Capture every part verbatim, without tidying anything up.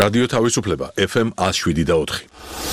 რადიო თავისუფლება ეფ ემ one oh seven და four.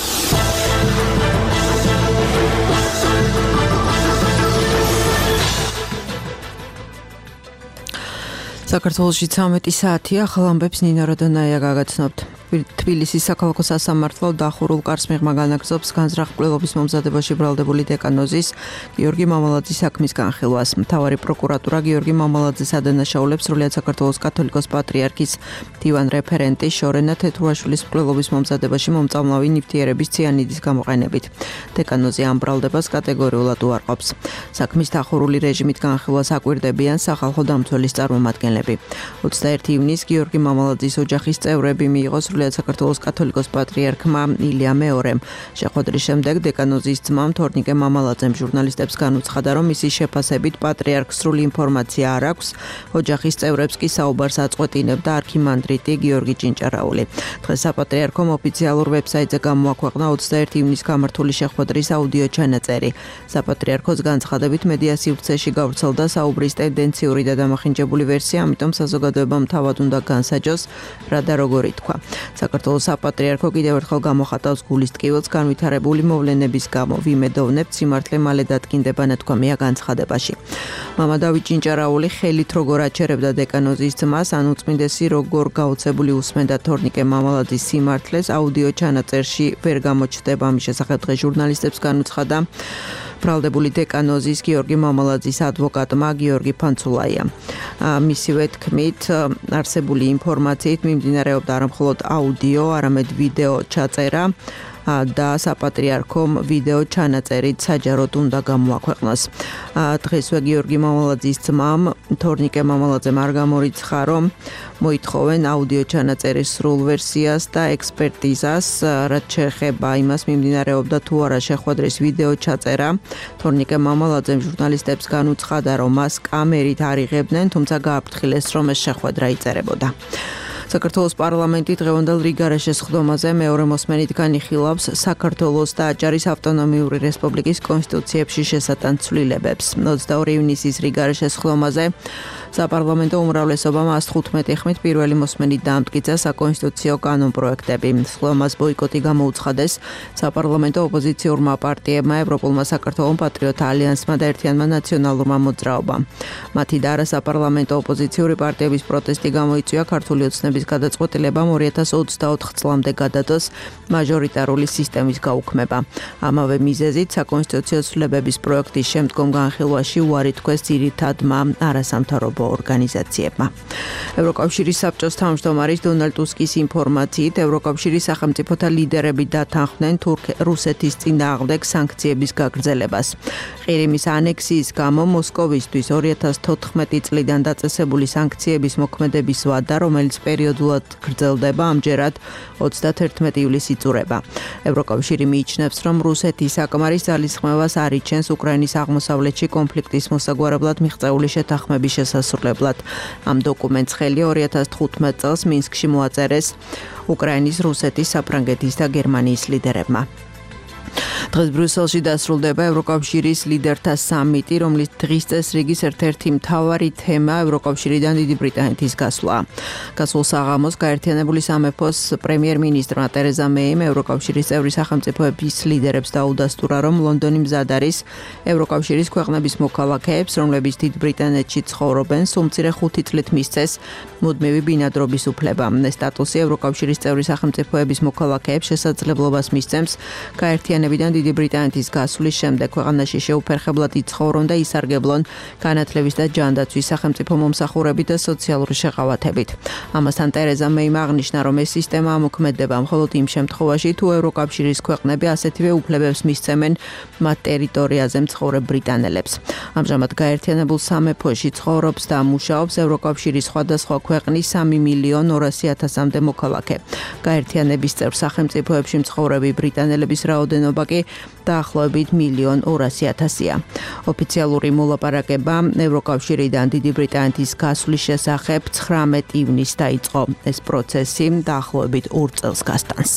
საქართველოში ცამეტი საათია, ახალ ამბებს ნინო როდონაია გაგაცნობთ. თბილისის საქალაქო სასამართლო დახურულ კარს მიღმა განაგრძობს განზრახ კვლევების მომზადებაში ბრალდებული დეკანოზის გიორგი მამალაძის საქმის განხილვას. მთავარი პროკურატურა გიორგი მამალაძის ადანაშაულებს სრულიად საქართველოს კათოლიკოს პატრიარქის მდივან რეფერენტი შორენა თეთრუაშვილის კვლევების მომზადებაში მომწამლავი ნივთიერების ციანიდის გამოყენებით. დეკანოზი ამ ბრალდებას კატეგორიულად უარყოფს. საქმის დახურული რეჟიმით განხილვას აკვირდებიან სახალხო დამცველის წარმომადგენლები. ოცდაერთი ივნისს გიორგი მამალაძის ოჯახის წევრები მიიღო საქართველოს კათოლიკოს პატრიარქმა ილია მეორემ. შეხვედრის შემდეგ დეკანოზის ძმამ თორნიკე მამალაძემ ჟურნალისტებს განუცხადა, რომ მისი შეფასებით პატრიარქს სრული ინფორმაცია არ აქვს. ოჯახის წევრებს კი საუბარს აწყვეტინებდა არქიმანდრიტი გიორგი ჭინჭარაული. დღეს საპატრიარქომ ოფიციალურ ვებსაიტზე გამოაქვეყნა ოცდაერთი ივნისს გამართული შეხვედრის აუდიო ჩანაწერი. საპატრიარქოს განცხადებით მედია სივრცეში გავრცელდა საუბრის ტენდენციური და დამახინჯებული ვერსია, ამიტომ საზოგადოებამ თავად უნდა განსაჯოს, რა და როგორი თქვა. საქართველოს საპატრიარქო კიდევ ერთხელ გამოხატავს გულის ტკივილს განვითარებული მოვლენების გამო. ვიმედოვნებთ, სიმართლე მალე დადგინდება, ნათქვამია განცხადებაში. მამა დავით ჭინჭარაული ხელით როგორ აჩერებდა დეკანოზის ძმას, ანუ წმინდესი როგორ გაოცებული უსმენდა თორნიკე მამალაძის სიმართლეს, აუდიო ჩანაწერში ვერ გამოჩნდება. ამის შესახებ დღეს ჟურნალისტებს განუცხადა ბრალდებული დეკანოზის გიორგი მამალაძის ადვოკატმა გიორგი ფანცულაია. მისივე თქმით, არსებული ინფორმაციით მიმდინარეობდა არა მხოლოდ აუდიო, არამედ ვიდეო ჩაწერა და საპატრიარქომ ვიდეო ჩანაწერით საჯაროდ უნდა გამოაქვეყნოს. დღესვე გიორგი მამალაძის ძმამ თორნიკე მამალაძემ არ გამორიცხა, რომ მოითხოვენ აუდიო ჩანაწერის სრულ ვერსიას და ექსპერტიზას, რაც შეეხება იმას მიმდინარეობდა თუ არა შეხვედრის ვიდეო ჩაწერა. თორნიკე მამალაძემ ჟურნალისტებს განუცხადა, რომ მას კამერით არ იღებდნენ, თუმცა გააფრთხილეს, რომ ეს შეხვედრა იწერებოდა. საქართველოს პარლამენტი დღევანდელ რიგარეშეს სხდომაზე მეორე მოსმენით განიხილავს საქართველოს და აჭარის ავტონომიური რესპუბლიკის კონსტიტუციებში შესატან ცვლილებებს. ოცდაორი ივნისის რიგარეშეს სხდომაზე საპარლამენტო უმრავლესობამ one hundred fifteen ხმით პირველი მოსმენით დაამტკიცა საკონსტიტუციო კანონპროექტები. სხდომას ბოიკოტი გამოუცხადეს საპარლამენტო ოპოზიციურმა პარტიებმა, ევროპულმა საქართველოს პატრიოტთა ალიანსმა და ერთიანმა ნაციონალურმა მოძრაობამ. მათი და არასაპარლამენტო ოპოზიციური პარტიების პროტესტი გამოიწვია ქართული ოცნების გადაწყვეტილებამ two thousand twenty-four წლამდე გადადოს მაჟორიტარული სისტემის გაუქმება. ამავე მიზეზით საკონსტიტუციო ცვლილებების პროექტის შემდგომ განხილვაში უარი თქვეს ძირითადმა არასამთავრობო ორგანიზაციებმა. ევროკავშირის საბჭოს თავმჯდომარის დონალდ ტუსკის ინფორმაციით, ევროკავშირის სახელმწიფოთა ლიდერები დათანხმდნენ რუსეთის წინააღმდეგ სანქციების გაგრძელებას. ყირიმის ანექსიის გამო მოსკოვისთვის two thousand fourteen წლიდან დაწესებული სანქციების მოქმედების ვადა, რომელიც პერიოდულად გრძელდება, ამჯერად თერთმეტი ივლისს იწურება. ევროკავშირი მიიჩნევს, რომ რუსეთი საკმარის ძალისხმევას არ იჩენს უკრაინის აღმოსავლეთში კონფლიქტის მოსაგვარებლად მიღწეული შეთანხმების შესასრულებლად. ამ დოკუმენტს ხელი two thousand fifteen წელს მინსკში მოაწერეს უკრაინის, რუსეთის, საფრანგეთის და გერმანიის ლიდერებმა. დღეს ბრიუსელში დასრულდება ევროკავშირის ლიდერთა სამიტი, რომლის დღის წესრიგის ერთ-ერთი მთავარი თემა ევროკავშირიდან დიდი ბრიტანეთის გასვლა. გასულ საღამოს გაერთიანებული სამეფოს პრემიერ-მინისტრმა ტერეზა მეიმ ევროკავშირის წევრი სახელმწიფოების ლიდერებს დაუდასტურა, რომ ლონდონი მზად არის ევროკავშირის ქვეყნების მოქალაქეებს, რომლებიც დიდ ბრიტანეთში ცხოვრობენ, სულ მცირე ხუთი წლით მისცეს მუდმივი ბინადრობის უფლება. ეს სტატუსი ევროკავშირის წევრი სახელმწიფოების მოქალაქეებს შესაძლებლობას მისცემს გაერთიანებიდან დიდი ბრიტანეთის გასვლის შემდეგ ქვეყანაში შეუფერხებლად იცხოვრონ და ისარგებლონ განათლების და ჯანდაცვის სახელმწიფო მომსახურებით და სოციალური შეყავათებით. ამასთან ტერეზა მეიმ აღნიშნა, რომ ეს სისტემა ამოქმედება მხოლოდ იმ შემთხვევაში, თუ ევროკავშირის ქვეყნები ასეთივე უფლებებს მისცემენ მათ ტერიტორიაზე მცხოვრებ ბრიტანელებს. ამჟამად გაერთიანებულ სამეფოში ცხოვრობს და მუშაობს ევროკავშირის სხვადასხვა ქვეყნის სამი მილიონი ორასი ათასამდე მოქალაქე. გაერთიანების წევრ სახელმწიფოებში მცხოვრები ბრიტანელების რაოდენობა კი დაახლოებით მილიონი ორასი ათასია. ოფიციალური მოლაპარაკება ევროკავშირიდან დიდი ბრიტანეთის გასვლის შესახებ ცხრამეტი ივნისს დაიწყო. ეს პროცესი დაახლოებით ორ წელს გასტანს.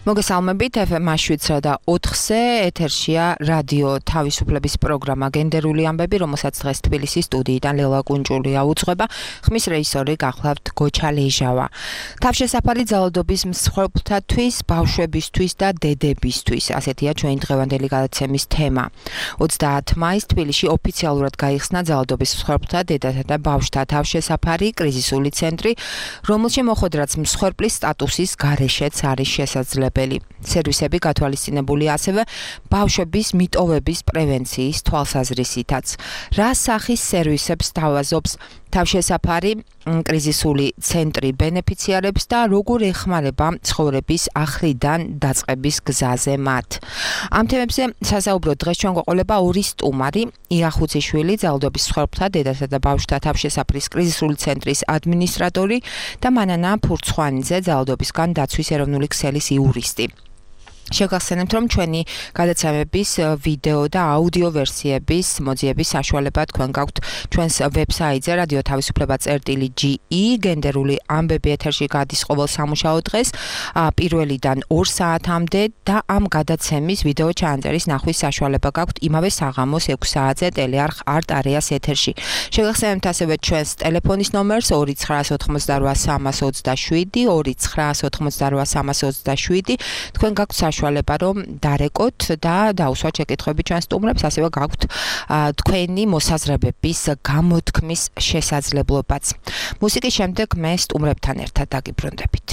მოგესალმებით ეფ ემ შვიდსა და ოთხზე ეთერშია რადიო თავისუფლების პროგრამა გენდერული ამბები, რომელსაც დღეს თბილისის სტუდიიდან ლელა კუნჭულია უძღვება. ხმის რეჟისორი გახლავთ გოჩა ლეჟავა. თავშესაფარი ძალადობის მსხვერპლთათვის, ბავშვებისთვის და დედებისთვის, ასეთია ჩვენი დღევანდელი გადაცემის თემა. ოცდაათი მაისს თბილისში ოფიციალურად გაიხსნა ძალადობის მსხვერპლთა დედათა და ბავშვთა თავშესაფარი, კრიზისული ცენტრი, რომელში მოხვედრაც მსხვერპლის სტატუსის გარეშეც არის შესაძლებელი. სერვისები გათვალისწინებულია ასევე ბავშვების მიტოვების პრევენციის თვალსაზრისითაც. რა სახის სერვისებს თავაზობს თავშესაფარი, კრიზისული ცენტრი ბენეფიციარებს და როგორ ეხმარება ცხოვრების ახლიდან დაწყების გზაზე მათ. ამ თემებზე სასაუბროდ დღეს ჩვენ გვეყოლება ორი სტუმარი, ია ხუციშვილი, ძალადობის მსხვერპლთა დედათა და ბავშვთა თავშესაფრის კრიზისული ცენტრის ადმინისტრატორი და მანანა ფურცხვანიძე, ძალადობისგან დაცვის ეროვნული ქსელის იურისტი. შეგახსენებთ, რომ ჩვენი გადაცემების ვიდეო და აუდიო ვერსიების მოძიების საშუალება თქვენ გაქვთ ჩვენს ვებსაიტზე რადიო თავისუფლება წერტილი ჯი ი. გენდერული ამბები ეთერში გადის ყოველ სამუშაო დღეს პირველიდან ორ საათამდე და ამ გადაცემის ვიდეო ჩაანწერის ნახვის საშუალება გაქვთ იმავე საღამოს ექვსი საათზე ტელეარხ არტ არეას ეთერში. შეგახსენებთ ასევე ჩვენს ტელეფონის ნომერს ორი ცხრაას ოცდაოთხმოცდარვა სამას ოცდაშვიდი, ორი ცხრაას ოცდაოთხმოცდარვა სამას ოცდაშვიდი. თქვენ გაქვთ საშუალება რომ დარეკოთ და დაუსვათ შეკითხვები ჩვენ სტუმრებს, ასევე გაქვთ თქვენი მოსაზრებების გამოთქმის შესაძლებლობაც. მუსიკის შემდეგ მე სტუმრებთან ერთად დაგიბრუნდებით.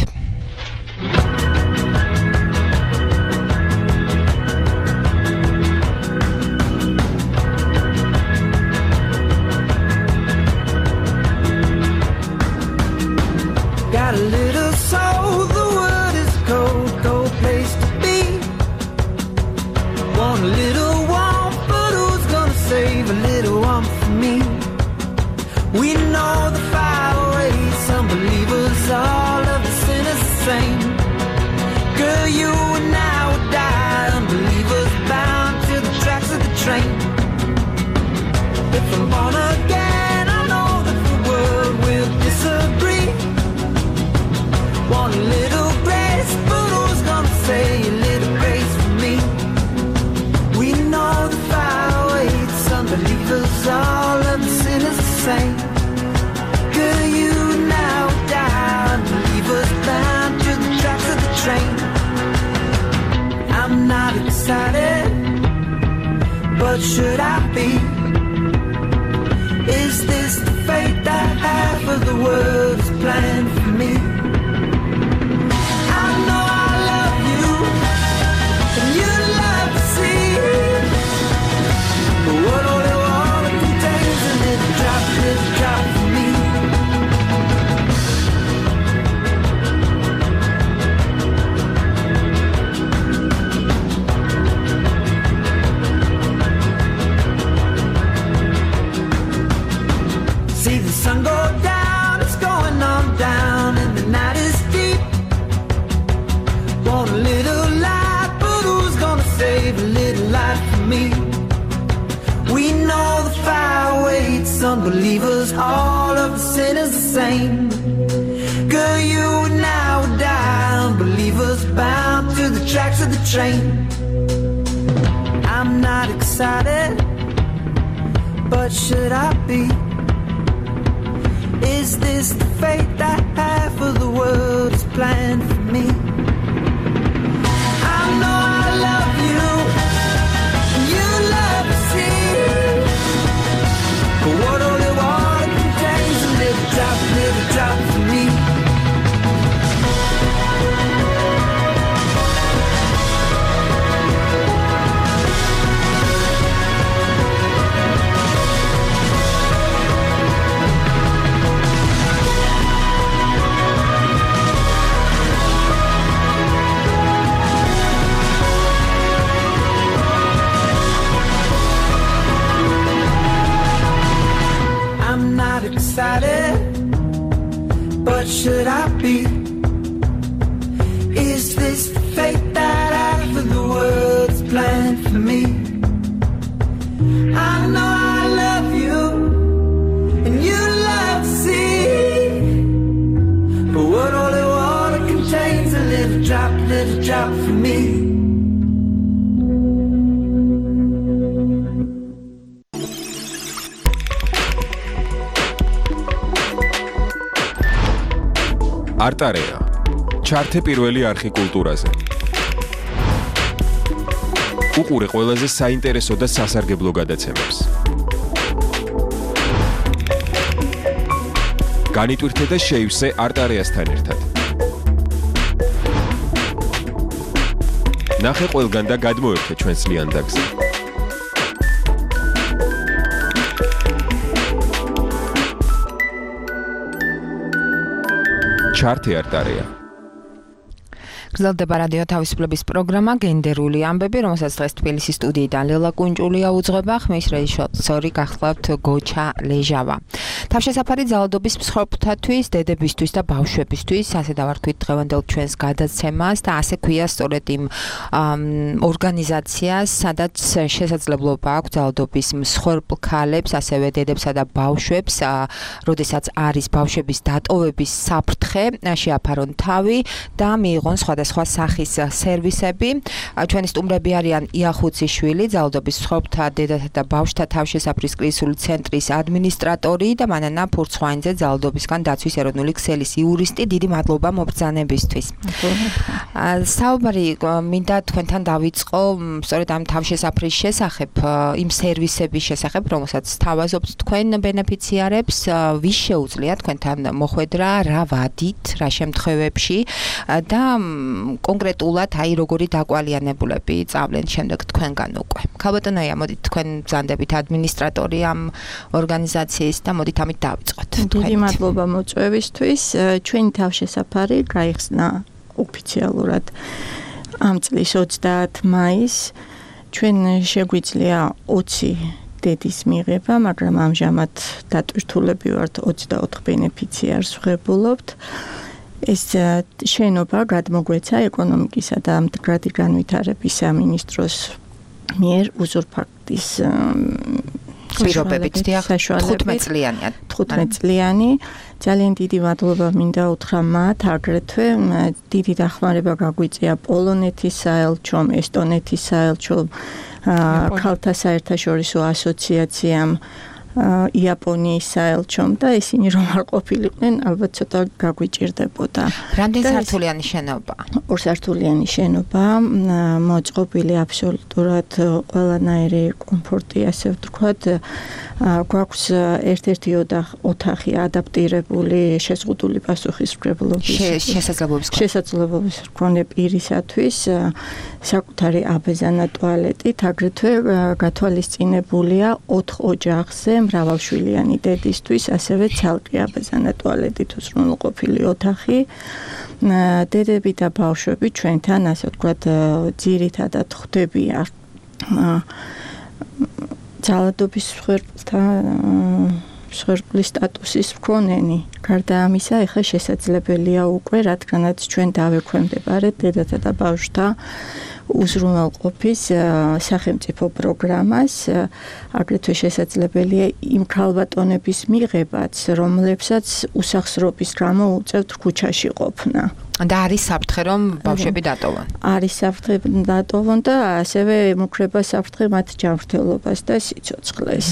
Got a little soul, the world is cold, cold place to be. Want a little warmth, but who's gonna save a little warmth for me? We know the fire waits, some believers, all of the sinners the same. Girl, you and I would die, unbelievers bound to the tracks of the train. If I'm born again, I know that the world will disagree. Want a little grace, but who's gonna say a little grace for me? We know the fire waits, unbelievers, all of the sinners the same. Girl, you now die, unbelievers bound to the tracks of the train. I'm not excited, but should I be? Is this the fate that half of the world is planned for me? I know I love you, and you love to see it. But what only water contains a little drop, little drop for me. See the sun go down, it's going on down, and the night is deep. Want a little light, but who's gonna save a little light for me? We know the fire waits, unbelievers, all of the sinners the same. Girl, you and I would die, unbelievers bound to the tracks of the train. I'm not excited, but should I be? Is this the fate that half of the world is planned for me? I know I love you, and you love to see it. But what only water contains a little drop, little drop for me. Excited, but should I be? Is this the fate that half of the world's planned for me? I know I love you, and you love to see. But what only water contains a little drop, little drop for არტარეა. ჩართე პირველი არხი კულტურაზე. უყურე ყველაზე საინტერესო და სასარგებლო გადაცემებს. განიტვირთე და შეივსე არტარეასთან ერთად. ნახე ყველგან და გადმოერთე ჩვენს ლიანდაგზე. ჩართე არტარეა. გრძელდება რადიო თავისუფლების პროგრამა გენდერული ამბები, რომელსაც დღეს თბილისის სტუდიიდან ლელა კუნჭულია უძღვება, ხმის რეჟისორი გახლავთ გოჩა ლეჟავა. თავშესაფარი ძალადობის მსხვერპლთათვის, დედებისთვის და ბავშვებისთვის, ასე დავარქვით დღევანდელ ჩვენს გადაცემას და ასე ქვია სწორედ იმ ორგანიზაციას, სადაც შესაძლებლობა აქვს ძალადობის მსხვერპლ ქალებს, ასევე დედებსა და ბავშვებს, როდესაც არის ბავშვების დატოვების საფრთხე, შეაფარონ თავი და მიიღონ სხვა სხვა სახის სერვისები. ჩვენი სტუმრები არიან იახუციშვილი, ძალადობის მსხვერპლთა დედათა და ბავშვთა თავშესაფრის კრიზისული ცენტრის ადმინისტრატორი და მანანა ფურცხვაინძე, ძალადობისგან დაცვის ეროვნული ქსელის იურისტი. დიდი მადლობა მობრძანებისთვის. საუბარი მინდა თქვენთან დავიწყო სწორედ ამ თავშესაფრის შესახებ, იმ სერვისების შესახებ, რომელსაც სთავაზობთ თქვენ ბენეფიციარებს, ვის შეუძლია თქვენთან მოხვედრა, რა ვადით, რა შემთხვევებში და კონკრეტულად აი როგორი დაკვალიანებულები წავლენ შემდეგ თქვენგან უკვე. ქალბატონია, მოდით თქვენ ბრძანდებით ადმინისტრატორი ამ ორგანიზაციის და მოდით ამით დავიწყოთ. დიდი მადლობა მოწვევისთვის. ჩვენი თავშესაფარი გაიხსნა ოფიციალურად ამ წლის ოცდაათი მაისს. ჩვენ შეგვიძლია ოცი დედის მიღება, მაგრამ ამჟამად დატვირთულები ვართ ოცდაოთხ ბენეფიციარს ვღებულობთ. ეს შენობა გადმოგვეცა ეკონომიკისა და მდგრადი განვითარების სამინისტროს მიერ უზურპაციის პირობებით თხუთმეტ წლიანია. თხუთმეტ წლიანი. ძალიან დიდი მადლობა მინდა უთხრა მათ, აგრეთვე დიდი დახმარება გაგვიწია პოლონეთის საელჩომ, ესტონეთის საელჩომ, ქალთა საერთაშორისო ასოციაციამ, იაპონიის საელჩომ და ისინი რომ არ ყოფილიყვნენ, ალბათ ცოტა გაგვიჭირდებოდა. რამდენი სართულიანი შენობა? ორსართულიანი შენობა, მოწყობილი აბსოლუტურად ყველანაირი კომფორტი, ასე ვთქვათ. გვაქვს ერთ-ერთი ოთახი ადაპტირებული შეზღუდული პასუხისმგებლობის შესაძლებლობის მქონე პირისათვის, საკუთარი აბეზანა ტუალეტით, აგრეთვე გათვალისწინებულია ოთხ ოჯახზე მრავალშვილიანი დედისთვის, ასევე ცალკე აბეზანა ტუალეტით უზრუნველყოფილი ოთახი. დედები და ბავშვები ჩვენთან, ასე ვთქვათ, ძირითადად ხვდებიან ძალადობის მსხვერპლთა მსხვერპლის სტატუსის მქონენი. გარდა ამისა, ეხლა შესაძლებელია უკვე, რადგანაც ჩვენ დავექვემდებარეთ დედათა და ბავშვთა უზრუნველყოფის სახელმწიფო პროგრამას, აგრეთვე შესაძლებელია იმ ქალბატონების მიღებაც, რომლებსაც უსახსრობის გამო უწევთ ქუჩაში ყოფნა. და არის საფრთხე რომ ბავშვები დატოვონ. არის საფრთხე დატოვონ და ასევე ემუქრება საფრთხე მათ ჯანმრთელობას და სიცოცხლეს.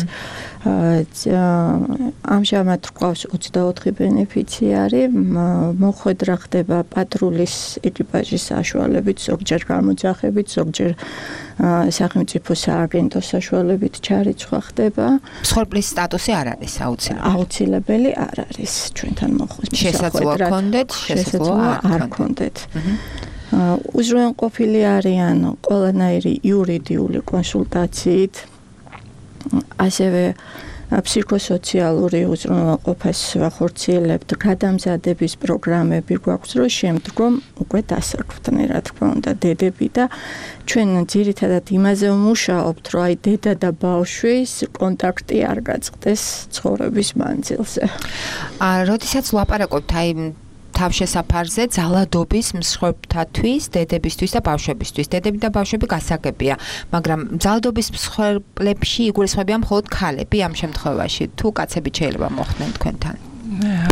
ამჟამად გვყავს ოცდაოთხი ბენეფიციარი, მოხვედრა ხდება პატრულის ეკიპაჟის საშუალებით, ზოგჯერ გამოძახებით, ზოგჯერ სახელმწიფო სააგენტოს საშუალებით ჩარიცხვა ხდება. მსხვერპლის სტატუსი არ არის აუცილებელი. აუცილებელი არ არის ჩვენთან მოხვედრა. შესაძლოა გქონდეთ, შესაძლოა არ გქონდეთ. უზრუნველყოფილი არიან ყველანაირი იურიდიული კონსულტაციით, ასევე ფსიქოსოციალური უზრუნველყოფას ვახორციელებთ, გადამზადების პროგრამები გვაქვს, რომ შემდგომ უკვე დასაქმდნენ, რა თქმა უნდა, დედები და ჩვენ ძირითადად იმაზე ვმუშაობთ, რომ აი დედა და ბავშვის კონტაქტი არ გაწყდეს ცხოვრების მანძილზე. როდესაც ვლაპარაკობთ აი თავშესაფარზე ძალადობის მსხვერპლთათვის, დედებისთვის და ბავშვებისთვის. დედები და ბავშვები გასაგებია, მაგრამ ძალადობის მსხვერპლებში იგულისხმებიან მხოლოდ ქალები ამ შემთხვევაში. თუ კაცები შეიძლება მოხდნენ თქვენთან?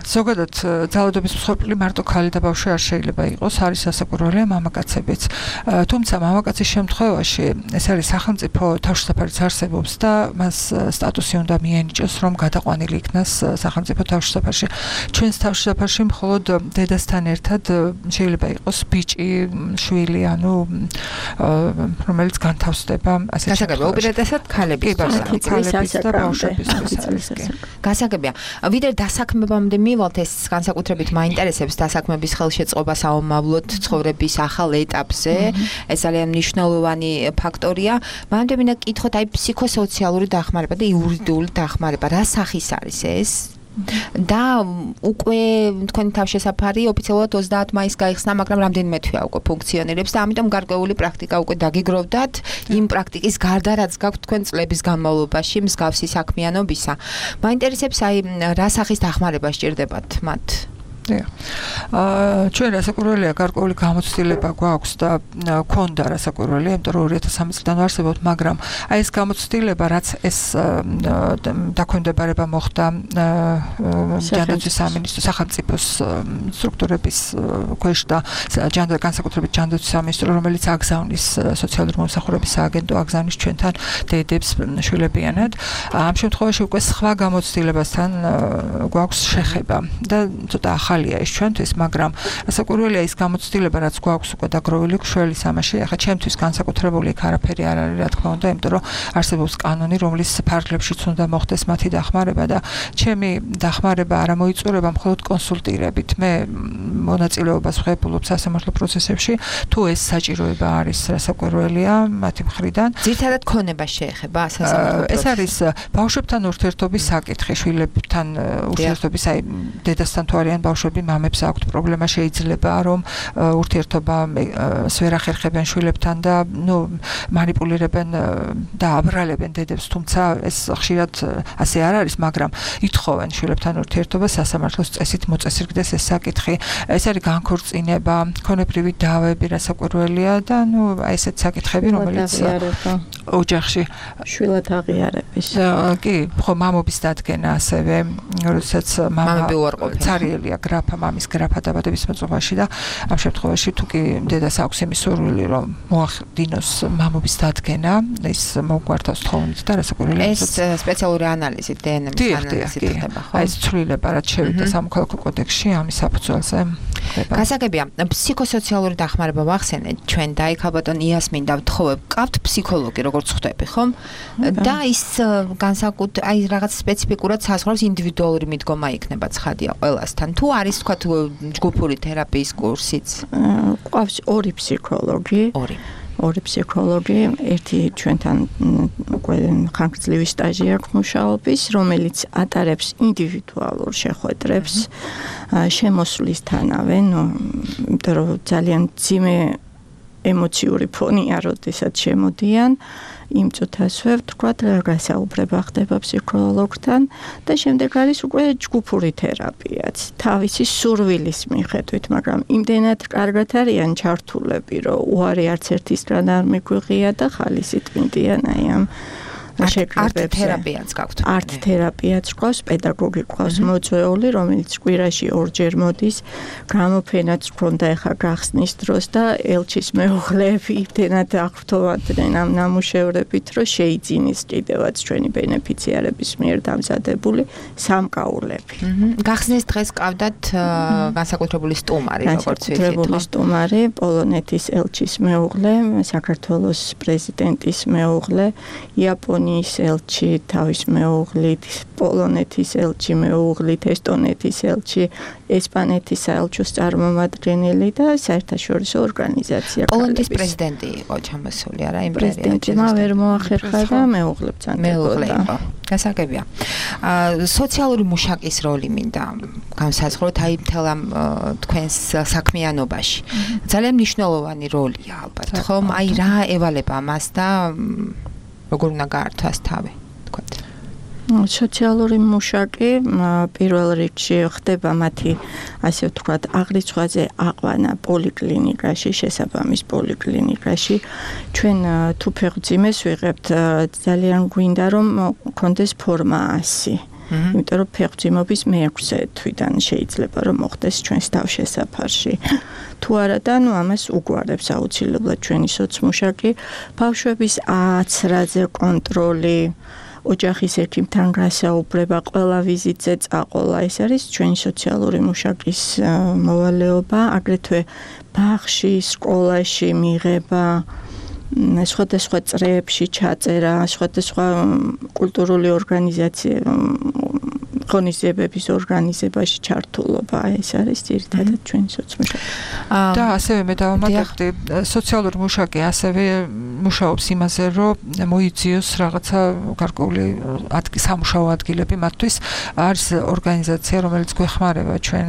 ზოგადად ძალადობის მსხვერპლი მარტო ქალი და ბავშვი არ შეიძლება იყოს, არის ასაკურველია მამაკაცებიც. თუმცა მამაკაცის შემთხვევაში ეს არის სახელმწიფო თავშესაფარიც არსებობს და მას სტატუსი უნდა მიენიჭოს, რომ გადაყვანილი იქნას სახელმწიფო თავშესაფარში. ჩვენს თავშესაფარში მხოლოდ დედასთან ერთად შეიძლება იყოს ბიჭი, შვილი, ანუ რომელიც განთავსდება ასე გასაგებია, უპირატესად ქალების ქალების და ბავშვებისთვის არის. გასაგებია. ვიდრე დასაქმებამდე მივალთ, ეს განსაკუთრებით მაინტერესებს დასაქმების ხელშეწყობა საომავლოდ ცხოვრების ახალ ეტაპზე. ეს ძალიან მნიშვნელოვანი ფაქტორია. მანამდე მინდა გკითხოთ, აი ფსიქოსოციალური დახმარება და იურიდიული დახმარება, რა სახის არის ეს? და უკვე თქვენი თავშესაფარი ოფიციალურად ოცდაათ მაისს გაიხსნა, მაგრამ რამდენიმე თვეა უკვე ფუნქციონირებს და ამიტომ გარკვეული პრაქტიკა უკვე დაგიგროვდათ იმ პრაქტიკის გარდა, რაც გაქვთ თქვენ წლების განმავლობაში მსგავსი საქმიანობისა. მაინტერესებს აი რა სახის დახმარება სჭირდებათ მათ? აა ჩვენ რასაკვირველია გარკვეული გამოცდილება გვაქვს და ქონდა რასაკვირველია, იმიტომ რომ ორი ათას სამი წლიდან ვარსებობთ, მაგრამ აი ეს გამოცდილება, რაც ეს დაქვემდებარება მოხდა ჯანდაცვის სამინისტრო სახელმწიფოს სტრუქტურების ქვეშ და განსაკუთრებით ჯანდაცვის სამინისტრო, რომელიც აგზავნის სოციალური მომსახურების სააგენტო აგზავნის ჩვენთან დედებს შვილებიანად. ამ შემთხვევაში უკვე სხვა გამოცდილებასთან გვაქვს შეხება და ცოტა ახალია ეს ჩვენთვის, მაგრამ რასაკვირველია ის გამოცდილება, რაც გვაქვს უკვე დაგროვილი შველი სამაში, ახლა ჩემთვის განსაკუთრებული იქ არაფერი არ არის, რა თქმა უნდა, იმიტომ რომ არსებობს კანონი, რომლის ფარგლებშიც უნდა მოხდეს მათი დახმარება და ჩემი დახმარება არ მოიწურება მხოლოდ კონსულტირებით. მე მონაწილეობას ვღებულობ სასამართლო პროცესებში, თუ ეს საჭიროება არის რასაკვირველია მათი მხრიდან. ძირითადად ქონება შეეხება სასამართლო პროცესს. ეს არის ბავშვებთან ურთიერთობის საკითხი, შვილებთან ურთიერთობის, აი დედასთან თუ არიან ბავშვები, მამებს აქვთ პრობლემა, შეიძლება რომ ურთიერთობა ვერ ახერხებენ შვილებთან და ნუ მანიპულირებენ და აბრალებენ დედებს, თუმცა ეს ხშირად ასე არ არის, მაგრამ ითხოვენ შვილებთან ურთიერთობას სასამართლოს წესით მოწესრიგდეს ეს საკითხი. ეს არის განქორწინება, ქონებრივი დავები, რასაკვირველია და ნუ აი ესეთ საკითხები, რომელიც ოჯახში შვილად აღიარების. კი, ხო, მამობის დადგენა ასევე, როდესაც მამა ცარიელია გრაფა, მამის გრაფა დაბადების მოწმობაში და ამ შემთხვევაში თუ კი დედას აქვს იმის სურვილი, რომ მოახდინოს მამობის დადგენა, ის მოგვართავს თხოვნით და რასაკვირველია. ეს სპეციალური ანალიზით, დე εν ეს ანალიზით ხდება, ხო? აი ეს ცვლილება, რაც შევიდა სამოქალაქო კოდექსში, ამის საფუძველზე. გასაგებია, ფსიქოსოციალური დახმარება ვახსენეთ ჩვენ და იქ ალბათ იასმინ და ვთხოვებ, გყავთ ფსიქოლოგი, როგორც ხვდები, ხომ? და ის განსაკუთრებით აი რაღაც სპეციფიკურად საზღვრავს ინდივიდუალური მიდგომა იქნება ცხადია ყველასთან. თუ არის თქვა ჯგუფური თერაპიის კურსიც? ყავს ორი ფსიქოლოგი. ორი. ორი ფსიქოლოგი, ერთი ჩვენთან უკვე ხანგრძლივი სტაჟი აქვს მუშაობის, რომელიც ატარებს ინდივიდუალურ შეხვედრებს შემოსვლისთანავე, ნუ იმიტომ რომ ძალიან ძიმე ემოციური ფონია, როდესაც შემოდიან, იმ წუთასვე ვთქვათ, გასაუბრება ხდება ფსიქოლოგთან და შემდეგ არის უკვე ჯგუფური თერაპიაც, თავისი სურვილის მიხედვით, მაგრამ იმდენად კარგად არიან ჩართულები, რომ უარი არც ერთისგან არ მიგვიღია და ხალისი ტვინტიან აი ამ არტ თერაპიაც გაქვთ. არტ თერაპიაც ყავს, პედაგოგი ყავს მოწვეული, რომელიც კვირაში ორჯერ მოდის, გამოფენაც გქონდა ახლა გახსნის დროს და ელჩის მეუღლეები იმდენად აღფრთოვანდნენ ამ ნამუშევრებით, რომ შეიძინის კიდევაც ჩვენი ბენეფიციარების მიერ დამზადებული სამკაულები. გახსნის დღეს ყავდათ განსაკუთრებული სტუმარი, როგორც ვიცით. განსაკუთრებული სტუმარი, პოლონეთის ელჩის მეუღლე, საქართველოს პრეზიდენტის მეუღლე, იაპონიის ელჩი თავის მეუღლით, პოლონეთის ელჩი მეუღლით, ესტონეთის ელჩი, ესპანეთის საელჩოს წარმომადგენელი და საერთაშორისო ორგანიზაცია. პოლონეთის პრეზიდენტი იყო ჩამოსული, არა იმპერია. პრეზიდენტმა ვერ მოახერხა და მეუღლებთან მეუღლე. გასაგებია. სოციალური მუშაკის როლი მინდა განსაზღვროთ აი მთელ ამ თქვენს საქმიანობაში. ძალიან მნიშვნელოვანი როლია ალბათ, ხომ? აი რა ევალება მას და როგორ უნდა გაართვას თავი, თქვათ. სოციალური მუშაკი პირველ რიგში ხდება მათი, ასე ვთქვათ, აღრიცხვაზე აყვანა პოლიკლინიკაში, შესაბამის პოლიკლინიკაში. ჩვენ თუ ფეხბურთიმეს ვიღებთ, ძალიან გვინდა რომ კონდეს ფორმა ასი. იმიტომ რომ ფეხმძიმობის მეექვსე თვიდან შეიძლება რომ მოხდეს ჩვენს თავშესაფარში. თუ არა და ნუ ამას უგვარებს აუცილებლად ჩვენი სოცმუშაკი, ბავშვების აცრაზე კონტროლი, ოჯახის ექიმთან გასაუბრება, ყველა ვიზიტზე წაყოლა, ეს არის ჩვენი სოციალური მუშაკის მოვალეობა, აგრეთვე ბაღში, სკოლაში მიღება, სხვადასხვა წრეებში ჩაწერა, სხვადასხვა კულტურული ორგანიზაცია ღონისძიებების ორგანიზებაში ჩართულობა, ეს არის ძირითადად ჩვენი სოცმუშაკი. და ასევე მე დავამატებდი, სოციალური მუშაკი ასევე მუშაობს იმაზე, რომ მოიძიოს რაღაცა გარკვეული სამუშაო ადგილები მათთვის. არის ორგანიზაცია, რომელიც გვეხმარება ჩვენ,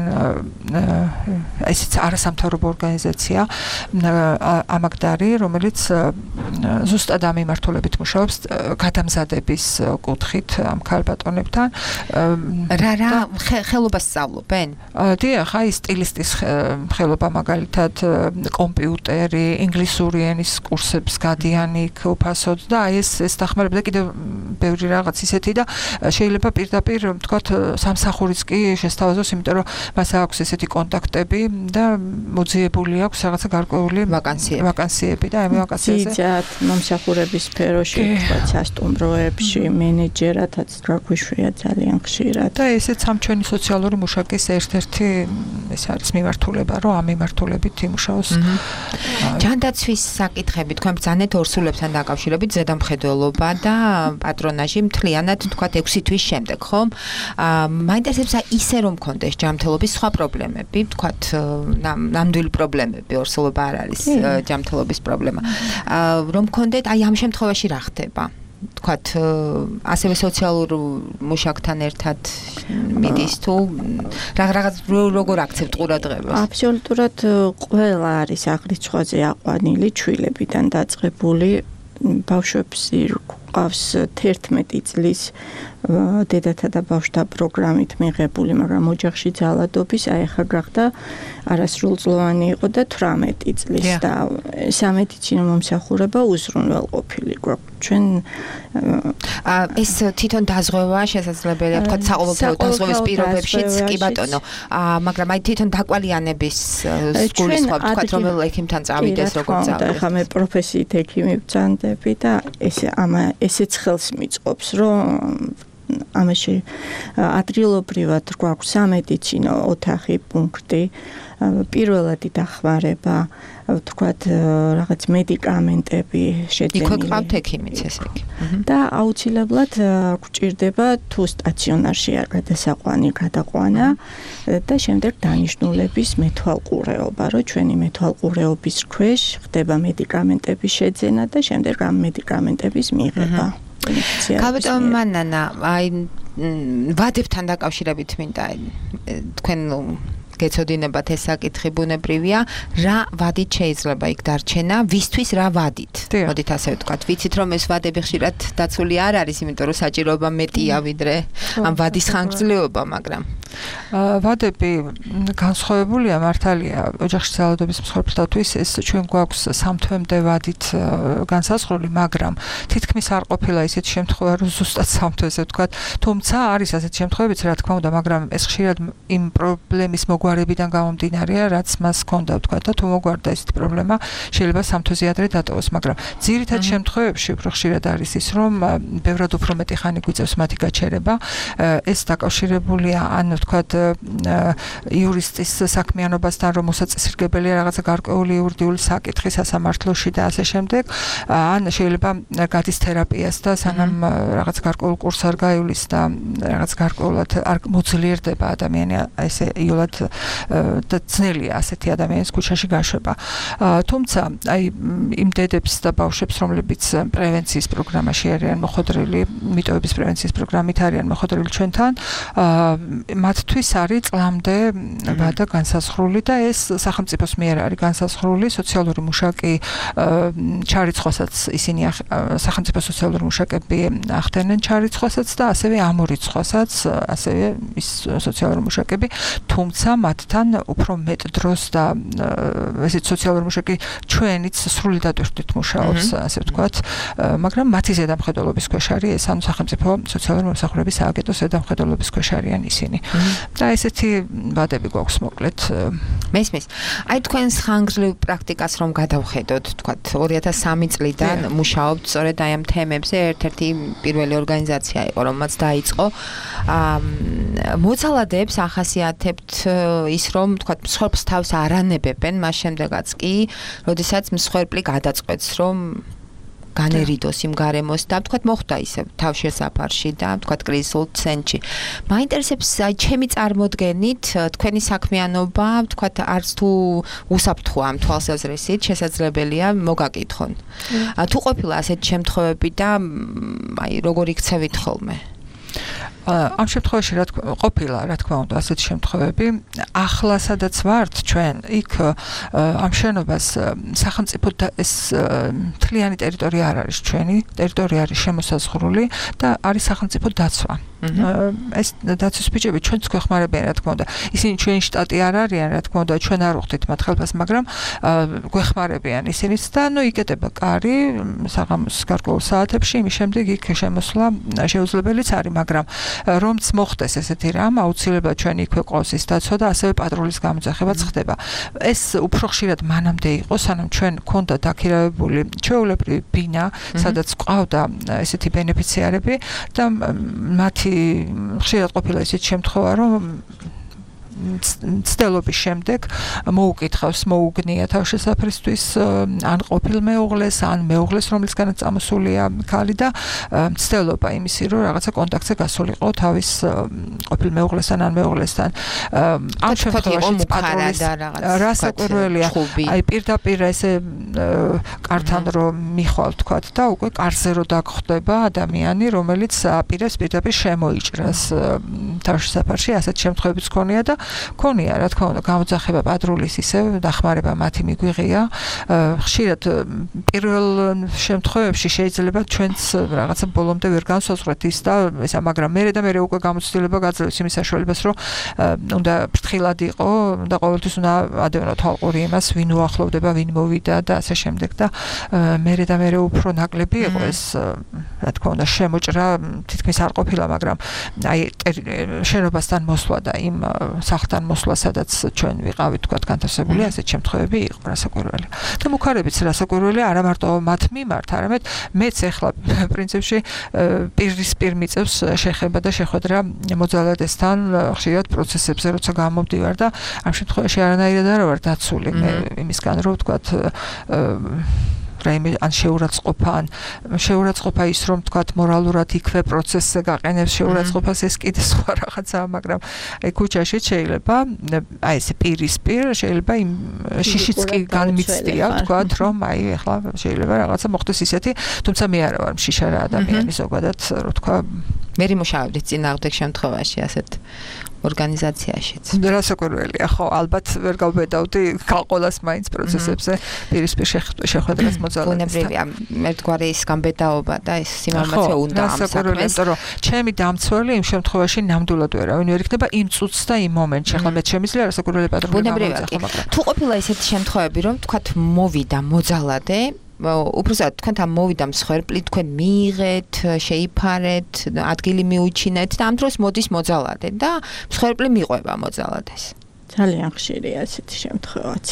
ესეც არასამთავრობო ორგანიზაცია, ამაგდარი, რომელიც ზუსტად ამ მიმართულებით მუშაობს გადამზადების კუთხით ამ ქალბატონებთან. რა რა ხელობას სწავლობენ? დიახ, აი სტილისტის ხელობა მაგალითად კომპიუტერი, ინგლისური ენის კურსებს გადიან იქ უფასოდ და აი ეს ეს დახმარება და კიდევ ბევრი რაღაც ისეთი და შეიძლება პირდაპირ ვთქვათ სამსახურიც კი შესთავაზოს, იმიტომ რომ მას აქვს ესეთი კონტაქტები და მოძიებული აქვს რაღაცა გარკვეული ვაკანსიები. ვაკანსიები და ამ ვაკანსიაზე ძირითადად მომსახურების სფეროში, ვთქვათ სასტუმროებში, მენეჯერათაც გაგვიშვია ძალიან ხშირად. და ესეც ამ ჩვენი სოციალური მუშაკის ერთ-ერთი ეს არის მიმართულება, რომ ამ მიმართულებით იმუშაოს. ჯანდაცვის საკითხები თქვენ ბრძანეთ ორსულებთან დაკავშირებით ზედამხედველობა და პატრონაჟი მთლიანად თქვათ ექვსი თვის შემდეგ, ხო? მაინტერესებს ისე რომ მქონდეს ჯანმრთელობის სხვა პრობლემები, თქვათ ნამდვილი პრობლემები, ორსულობა არ არის ჯანმრთელობის პრობლემა. რომ მქონდეთ, აი ამ შემთხვევაში რა ხდება? თქვათ ასევე სოციალურ მუშაკთან ერთად მიდის თუ რაღაც როგორ აქცევთ ყურადღებას? აბსოლუტურად ყველა არის აღრიცხვაზე აყვანილი ჩვილებიდან დაწყებული ბავშვებს ყავს თერთმეტი წლის დედათა და ბავშვთა პროგრამით მიღებული, მაგრამ ოჯახში ძალადობის აი ახლა გახდა არასრულწლოვანი იყო და თვრამეტი წლის და სამედიცინო მომსახურება უზრუნველყოფილი გვაქვს. ჩვენ ეს თვითონ დაზღვევა შესაძლებელია, თქვა საყოველთაო დაზღვევის პირობებშიც, კი ბატონო, მაგრამ აი თვითონ დაკვალიანების გულისხმობ, თქვა რომელ ექიმთან წავიდეს, როგორ წავიდეს. ახლა მე პროფესიით ექიმი ვწანდები და ესე ამა ესეც ხელს მიწყობს, რომ ამაში ადრილობრივად გვაქვს სამედიცინო ოთახი, პუნქტი, პირველადი დახმარება, ვთქვათ, რაღაც მედიკამენტები შეძენილი. იქ გყავთ ექიმიც ესე იგი. და აუცილებლად გვჭირდება თუ სტაციონარში არ გადასაყვანი გადაყვანა და შემდეგ დანიშნულების მეთვალყურეობა, რომ ჩვენი მეთვალყურეობის ქვეშ ხდება მედიკამენტების შეძენა და შემდეგ ამ მედიკამენტების მიღება. კაპიტან მანანა, აი ვადებთან დაკავშირებით მინდა თქვენ გეცოდინებათ ეს საკითხი ბუნებრივია, რა ვადით შეიძლება იქ დარჩენა, ვისთვის რა ვადით? მოდით ასე ვთქვათ, ვიცით რომ ეს ვადები ხშირად დაცული არ არის, იმიტომ რომ საჭიროება მეტია ვიდრე ამ ვადის ხანგრძლივობა, მაგრამ ვადები განსხვავებულია, მართალია, ოჯახში ძალადობის მსხვერპლთათვის ეს ჩვენ გვაქვს სამ თვემდე ვადით განსაზღვრული, მაგრამ თითქმის არ ყოფილა ისეთი შემთხვევა, რომ ზუსტად სამ თვეზე ვთქვათ, თუმცა არის ასეთი შემთხვევებიც, რა თქმა უნდა, მაგრამ ეს ხშირად იმ პრობლემის მოგვარებიდან გამომდინარეა, რაც მას ჰქონდა, ვთქვათ, და თუ მოგვარდა ესეთი პრობლემა, შეიძლება სამ თვეზე ადრე დატოვოს, მაგრამ ძირითად შემთხვევებში უფრო ხშირად არის ის, რომ ბევრად უფრო მეტი ხანი გვიწევს მათი გაჩერება, ეს დაკავშირებულია ან ვთქვათ იურისტის საქმიანობასთან, რომ მოსაწესრიგებელია რაღაცა გარკვეული იურიდიული საკითხი სასამართლოში და ასე შემდეგ, ან შეიძლება გადის თერაპიას და სანამ რაღაც გარკვეულ კურსს არ გაივლის და რაღაც გარკვეულად არ მოძლიერდება ადამიანი, ესე იულად და ძნელია ასეთი ადამიანის ქუჩაში გაშვება. თუმცა, აი იმ დედებს და ბავშვებს, რომლებიც პრევენციის პროგრამაში არიან მოხვედრილი, მიტოვების პრევენციის პროგრამით არიან მოხვედრილი ჩვენთან, მათთვის არის წლამდე ვადა განსაზღვრული და ეს სახელმწიფოს მიერ არის განსაზღვრული სოციალური მუშაკი ჩარიცხვასაც ისინი სახელმწიფო სოციალური მუშაკები ახდენენ ჩარიცხვასაც და ასევე ამორიცხვასაც ასევე ის სოციალური მუშაკები თუმცა მათთან უფრო მეტ დროს და ესეც სოციალური მუშაკი ჩვენიც სრულიად ერთით მუშაობს ასე ვთქვათ მაგრამ მათი ზედამხედველობის ქვეშ არის ეს ანუ სახელმწიფო სოციალური მომსახურების სააგენტოს ზედამხედველობის ქვეშ არიან ისინი და ესეთი ვადები გვაქვს მოკლედ მესმის აი თქვენს ხანგრძლივ პრაქტიკას რომ გადავხედოთ ვთქვათ ორი ათას სამი წლიდან მუშაობთ სწორედ აი ამ თემებზე ერთ-ერთი პირველი ორგანიზაცია იყო რომელმაც დაიწყო მოძალადეებს ახასიათებთ ის რომ ვთქვათ მსხვერპლს თავს არანებებენ მას შემდეგაც კი როდესაც მსხვერპლი გადაწყვეტს რომ განერიდოს იმ გარემოს და ვთქვათ მოხდა ისე თავშესაფარში და ვთქვათ კრიზისულ ცენტრში. მაინტერესებს აი ჩემი წარმოდგენით თქვენი საქმიანობა ვთქვათ არც თუ უსაფრთხოა ამ თვალსაზრისით შესაძლებელია მოგაკითხონ. თუ ყოფილა ასეთი შემთხვევები და აი როგორ იქცევით ხოლმე? ამ შემთხვევაში რა თქმა ყოფილა რა თქმა უნდა ასეთი შემთხვევები ახლა სადაც ვართ ჩვენ იქ ამ შენობას სახელმწიფო ეს მთლიანი ტერიტორია არ არის ჩვენი ტერიტორია არის შემოსაზღვრული და არის სახელმწიფო დაცვა ეს დაცვის ბიჭები ჩვენც გვეხმარებიან რა თქმა უნდა ისინი ჩვენი შტატი არ არიან რა თქმა უნდა ჩვენ არ ვხდით მათ ხელფას მაგრამ გვეხმარებიან ისინიც და ნუ იკეტება კარი საღამოს გარკვეულ საათებში იმის შემდეგ იქ შემოსვლა შეუძლებელიც არის მაგრამ რომც მოხდეს ესეთი რამ აუცილებლად ჩვენი იქვე ყავს ის დაცვა და ასევე პატრულის გამოძახებაც ხდება ეს უფრო ხშირად მანამდე იყო სანამ ჩვენ გქონდა დაქირავებული ჩვეულებრივი ბინა სადაც ყავდა ესეთი ბენეფიციარები და მათი ხშირად ყოფილა ისეთი შემთხვევა რომ ცდელობის შემდეგ მოუკითხავს მოუგნია თავშესაფრისთვის ან ყოფილ მეუღლეს ან მეუღლეს რომლისგანაც წამოსულია ქალი და ცდელობა იმისი რომ რაღაცა კონტაქტზე გასულიყო თავის ყოფილ მეუღლესთან ან მეუღლესთან ამ შემთხვევაში პატრულის რასაკვირველია აი პირდაპირ ესე კართან რომ მიხვალ თქვათ და უკვე კარზე რო დაგხვდება ადამიანი რომელიც აპირებს პირდაპირ შემოიჭრას თავშესაფარში ასეთ შემთხვევებიც ქონია და ქონია რა თქმა უნდა გამოძახება პატრულის ისევ დახმარება მათი მიგვიღია ხშირად პირველ შემთხვევებში შეიძლება ჩვენც რაღაცა ბოლომდე ვერ განსაზღვრეთ ის და ესა მაგრამ მე და მე უკვე გამოცდილება გაძლევს იმის საშუალებას რომ უნდა ფრთხილად იყო და ყოველთვის უნდა ადევნო თვალყური იმას ვინ უახლოვდება ვინ მოვიდა და ასე შემდეგ და მე და მე უფრო ნაკლები იყო ეს რა თქმა უნდა შემოჭრა თითქმის არ ყოფილა მაგრამ აი შენობასთან მოსვლა და იმ სახლთან მოსვლა სადაც ჩვენ ვიყავით თქვა განთავსებული ასეთ შემთხვევები იყო რასაკვირველი და მუქარებიც რასაკვირველი არა მარტო მათ მიმართ არამედ მეც ახლა პრინციპში პირისპირ მიწევს შეხება და შეხვედრა მოძალადესთან ხშირად პროცესებზე როცა გამომდივარ და ამ შემთხვევაში არანაირად არ ვარ დაცული მე იმისგან რომ თქვა რაიმე ან შეურაცხყოფა ან შეურაცხყოფა ის რომ თქვა მორალურად იქვე პროცესზე გაყენებს შეურაცხყოფას ეს კიდე სხვა რაღაცაა მაგრამ აი ქუჩაში შეიძლება აი ეს პირისპირ შეიძლება იმ შიშიც კი განმიცდია თქვა რომ აი ახლა შეიძლება რაღაცა მოხდეს ისეთი თუმცა მე არა ვარ შიშა რა ადამიანი ზოგადად რო თქვა მე მუშაობდი წინააღმდეგ შემთხვევაში ასეთ ორგანიზაციაშიც. რასაკვირველია, ხო, ალბათ ვერ გავბედავდი გაყოლას მაინც პროცესებზე პირისპირ შეხვედრას მოძალადესთან. ბუნებრივია, ერთგვარი ის გამბედაობა და ეს სიმამაცე უნდა ამ საქმეს. იმიტომ რომ ჩემი დამცველი იმ შემთხვევაში ნამდვილად ვერავინ ვერ იქნება იმ წუთს და იმ მომენტში. ახლა მე შემიძლია რასაკვირველი პატრონი გამოვიძახო. თუ ყოფილა ისეთი შემთხვევები, რომ თქვათ მოვიდა მოძალადე უბრალოდ თქვენ ამ მოვიდა მსხვერპლი თქვენ მიიღეთ, შეიფარეთ, ადგილი მიუჩინეთ და ამ დროს მოდის მოძალადე და მსხვერპლი მიყვება მოძალადეს. ძალიან ხშირია ესეთი შემთხვევაც.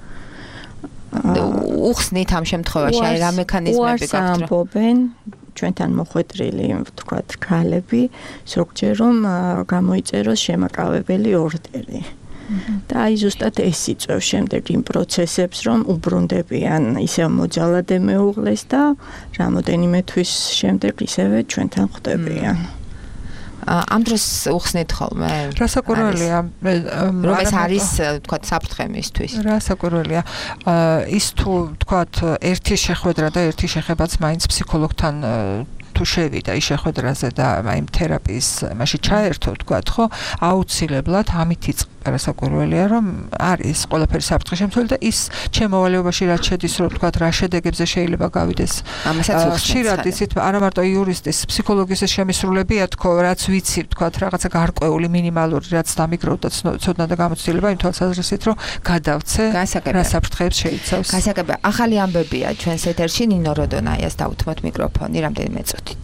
უხსნით ამ შემთხვევაში აი რა მექანიზმები გაქვთ? ამბობენ ჩვენთან მოხვედრილი ვთქვათ ქალები, ზოგჯერ რომ გამოიწეროს შემაკავებელი ორდერი. და აი ზუსტად ეს იწვევს შემდეგ იმ პროცესებს, რომ უბრუნდებიან ისევ მოძალადე მეუღლეს და რამოდენიმე თვის შემდეგ ისევე ჩვენთან ხვდებიან. ამ დროს უხსნით ხოლმე? რასაკვირველია, რომ ეს არის თქვა საფრთხე მისთვის. რასაკვირველია, ის თუ თქვა ერთი შეხვედრა და ერთი შეხებაც მაინც ფსიქოლოგთან თუ შევიდა ის შეხვედრაზე და აი თერაპიის მასში ჩაერთო თქვათ ხო აუცილებლად ამით იწყება რასაკვირველია რომ არის ყველაფერი საფრთხე შემცველი და ის ჩემოვალეობაში რაც შედის რომ თქვათ რა შედეგებზე შეიძლება გავიდეს ამასაც ხშირად იცით არა მარტო იურისტის ფსიქოლოგის შემისრულებია თქო რაც ვიცი თქვათ რაღაცა გარკვეული მინიმალური რაც დამიგროვდა ცოდნა და გამოცდილება იმ თვალსაზრისით რომ გადავცე რა საფრთხეებს შეიცავს გასაგებია ახალი ამბებია ჩვენს ეთერში ნინო როდონაიას დავუთმოთ მიკროფონი რამდენიმე წუთით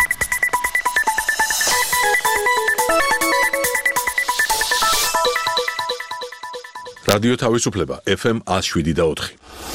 რადიო თავისუფლება ეფ ემ one oh seven და four.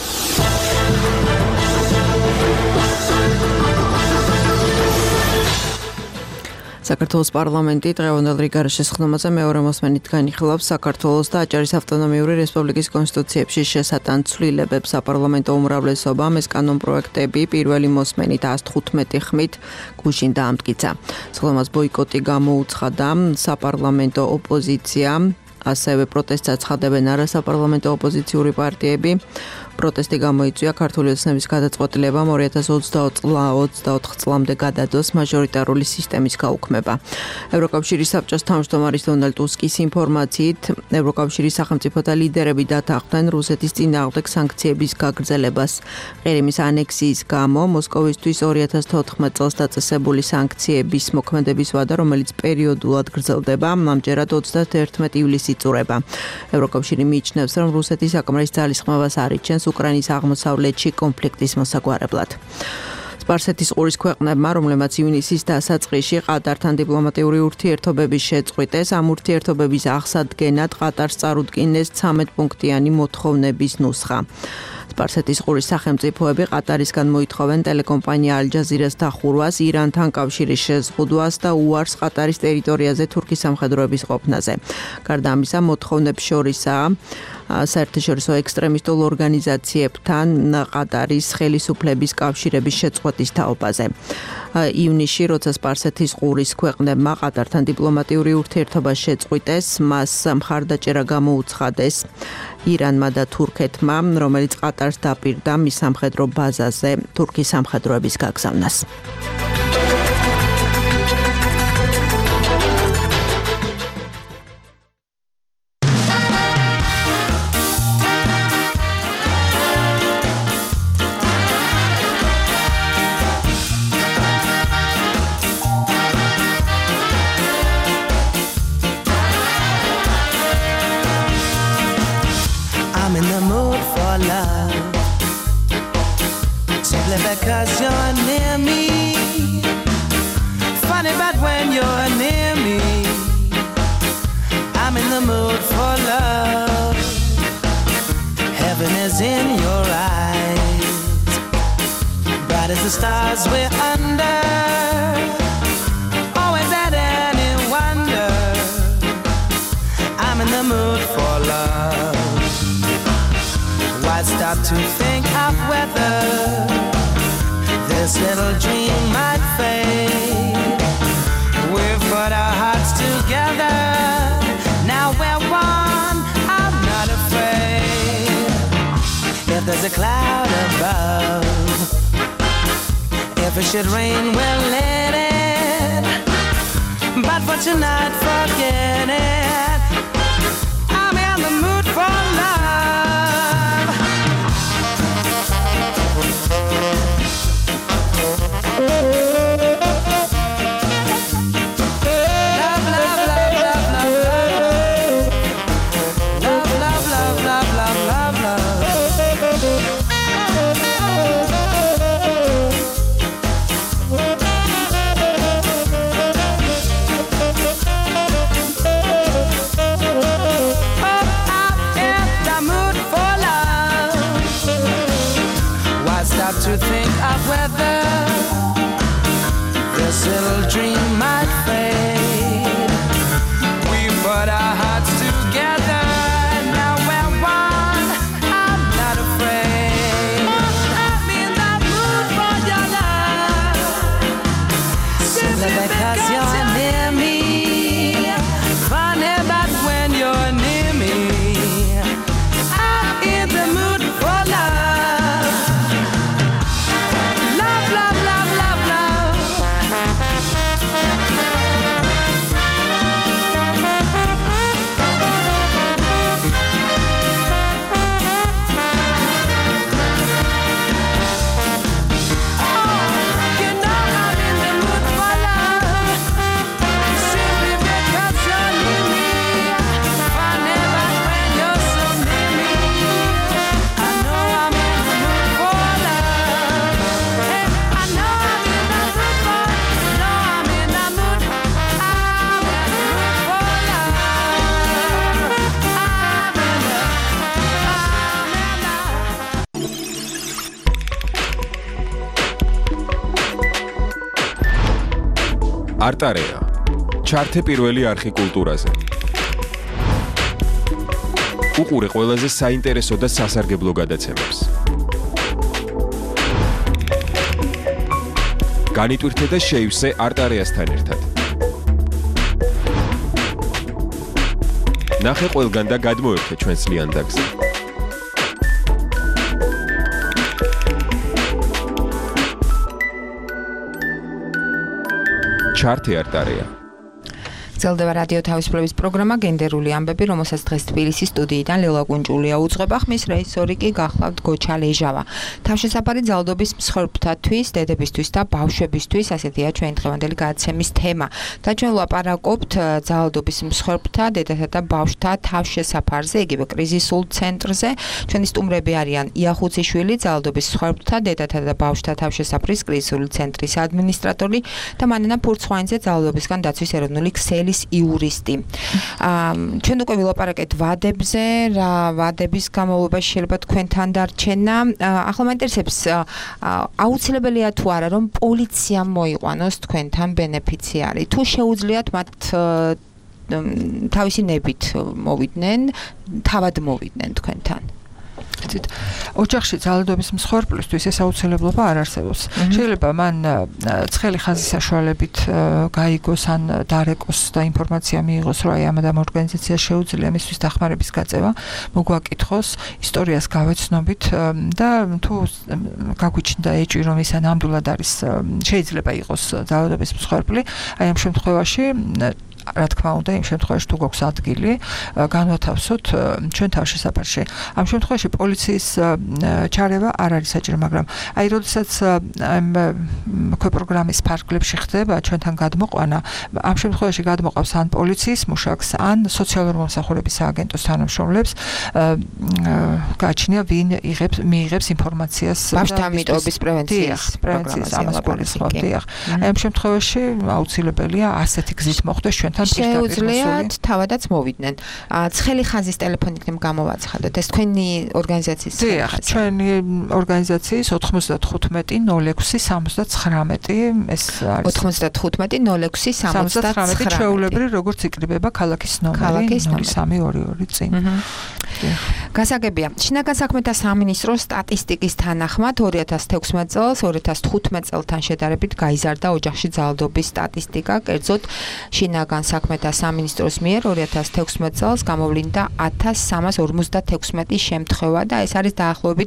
საქართველოს პარლამენტი დღევანდელ რიგარეს შესაძლებლობაზე მეორე მოსმენით განიხილავს საქართველოს და აჭარის ავტონომიური რესპუბლიკის კონსტიტუციებში შესატან ცვლილებებს. საპარლამენტო უმრავლესობამ ეს კანონპროექტები პირველი მოსმენით one hundred fifteen ხმით გუშინ დაამტკიცა. სხდომას ბოიკოტი გამოუცხადა საპარლამენტო ოპოზიციამ, ასევე პროტესტსაც ცხადებენ არასაპარლამენტო ოპოზიციური პარტიები. პროტესტი გამოიწვია ქართული ოცნების გადაწყვეტილებამ two thousand twenty-four წლამდე გადადოს მაჟორიტარული სისტემის გაუქმება. ევროკავშირის საბჭოს თავმჯდომარის დონალდ ტუსკის ინფორმაციით, ევროკავშირის სახელმწიფოთა ლიდერები დათანხმდნენ რუსეთის წინააღმდეგ სანქციების გაგრძელებას. ყირიმის ანექსიის გამო მოსკოვისთვის two thousand fourteen წელს დაწესებული სანქციების მოქმედების ვადა, რომელიც პერიოდულად გრძელდება, ამჯერად twenty-first ივლისს იწურება. ევროკავშირი მიიჩნევს, რომ რუსეთი საკმარის ძალისხმევას არიჩენს უკრაინის აღმოსავლეთში კონფლიქტის მოსაგვარებლად. სპარსეთის ყურის ქვეყნებმა, რომლებმაც ივნისის დასაწყისში ყატართან დიპლომატიური ურთიერთობების შეწყვიტეს, ამ ურთიერთობების აღსადგენად ყატარს წარუდგინეს thirteen პუნქტიანი მოთხოვნების ნუსხა. სპარსეთის ყურის სახელმწიფოები ყატარისგან მოითხოვენ ტელეკომპანია ალ-ჯაზირას დახურვას, ირანთან კავშირის შეზღუდვას და უარს ყატარის ტერიტორიაზე თურქის სამხედროების ყოფნაზე. გარდა ამისა, მოთხოვნებს შორისაა საერთაშორისო ექსტრემისტულ ორგანიზაციებთან ყატარის ხელისუფლების კავშირების შეწყვეტის თაობაზე. ივნისში, როცა სპარსეთის ყურის ქვეყნებმა ყატართან დიპლომატიური ურთიერთობა შეწყვიტეს, მას მხარდაჭერა გამოუცხადეს ირანმა და თურქეთმა, რომელიც ყატარს დაპირდა მის სამხედრო ბაზაზე თურქის სამხედროების გაგზავნას. Because you're near me. Funny but when you're near me, I'm in the mood for love. Heaven is in your eyes, bright as the stars we're under, always at any wonder. I'm in the mood for love. Why stop to think of whether this little dream might fade? We've put our hearts together, now we're one, I'm not afraid. If there's a cloud above, if it should rain, we'll let it. But for tonight, forget it. I'm in the mood for love. Love, love, love, love, love, love, love, love, love, love, love, love. Oh, I'm in the mood for love. Why stop to think of whether this little dream might fade? We put our hearts together, now we're one, I'm not afraid. I'm in the mood for your love, simply because you're near me. Funny but when you're near me, I'm in the mood for love. Love, love, love, love, love. არტარეა. ჩართე პირველი არხი კულტურაზე. უყურე ყველაზე საინტერესო და სასარგებლო გადაცემებს. განიტვირთე და შეივსე არტარეასთან ერთად. ნახე ყველგან და გადმოერთე ჩვენს ლიანდაგზე. ჩართე არტარეა. გრძელდება რადიო თავისუფლების პროგრამა გენდერული ამბები, რომელსაც დღეს თბილისის სტუდიიდან ლელა კუნჭულია უძღვება, ხმის რეჟისორი კი გახლავთ გოჩა ლეჟავა. თავშესაფარი ძალადობის მსხვერპლთათვის, დედებისთვის და ბავშვებისთვის, ასეთია ჩვენი დღევანდელი გადაცემის თემა. და ჩვენ ვლაპარაკობთ ძალადობის მსხვერპლთა, დედათა და ბავშვთა თავშესაფარზე, იგივე კრიზისულ ცენტრზე. ჩვენი სტუმრები არიან იახუციშვილი, ძალადობის მსხვერპლთა, დედათა და ბავშვთა თავშესაფრის კრიზისული ცენტრის ადმინისტრატორი და მანანა ფურცხვაინძე, ძალადობისგან დაცვის ეროვნული ქსელი იურისტი. ჩვენ უკვე ვილაპარაკეთ ვადებზე, რა ვადების გამოვლობაში შეიძლება თქვენთან დარჩენა. ახლა მაინტერესებს აუცილებელია თუ არა რომ პოლიციამ მოიყვანოს თქვენთან ბენეფიციარი. თუ შეუძლიათ მათ თავისი ნებით მოვიდნენ, თავად მოვიდნენ თქვენთან. ოჯახში ძალადობის მსხვერპლისთვის ეს აუცილებლობა არ არსებობს. შეიძლება მან ცხელი ხაზის საშუალებით გაიგოს ან დარეკოს და ინფორმაცია მიიღოს, რომ აი ამ ამ ორგანიზაციას შეუძლია მისთვის დახმარების გაწევა, მოგვაკითხოს, ისტორიას გავეცნობით და თუ გაგვიჩნდა ეჭვი, რომ ის ნამდვილად არის, შეიძლება იყოს ძალადობის მსხვერპლი, აი ამ შემთხვევაში რა თქმა უნდა, იმ შემთხვევაში თუ გვაქვს ადგილი, განვათავსოთ ჩვენ თავშესაფარში. ამ შემთხვევაში პოლიციის ჩარევა არ არის საჭირო, მაგრამ აი როდესაც ამ პროგრამის ფარგლებში ხდება ჩვენთან გადმოყვანა, ამ შემთხვევაში გადმოყავს ან პოლიციის მუშაკს, ან სოციალური მომსახურების სააგენტოს თანამშრომლებს, გააჩნია ვინ იღებს მიიღებს ინფორმაციას ბავშვთა მიტოვების პრევენციის პრევენციის ამას გულისხმობთ. აი ამ შემთხვევაში აუცილებელია ასეთი გზით მოხდეს ჩვენ შეუძლიათ თავადაც მოვიდნენ. ცხელი ხაზის ტელეფონი იქნება გამოვაცხადოთ. ეს თქვენი ორგანიზაციის ცხელი ხაზი. ჩვენი ორგანიზაციის ოთხმოცდათხუთმეტი ნოლ ექვსი სამოცდათხრამეტი ეს არის ოთხმოცდათხუთმეტი ნოლ ექვსი სამოცდათხრამეტი ჩვეულებრივ როგორც იკრიბება ქალაქის ნომერი ნული სამი ორი ორი წინ. გასაგებია. შინაგან საქმეთა სამინისტროს სტატისტიკის თანახმად ორი ათას თექვსმეტ წელს ორი ათას თხუთმეტ წელთან შედარებით გაიზარდა ოჯახში ძალადობის სტატისტიკა, კერძოდ შინაგან საქმეთა სამინისტროს მიერ ორი ათას თექვსმეტ წელს გამოვლინდა ათას სამას ორმოცდათექვსმეტი შემთხვევა და ეს არის დაახლოებით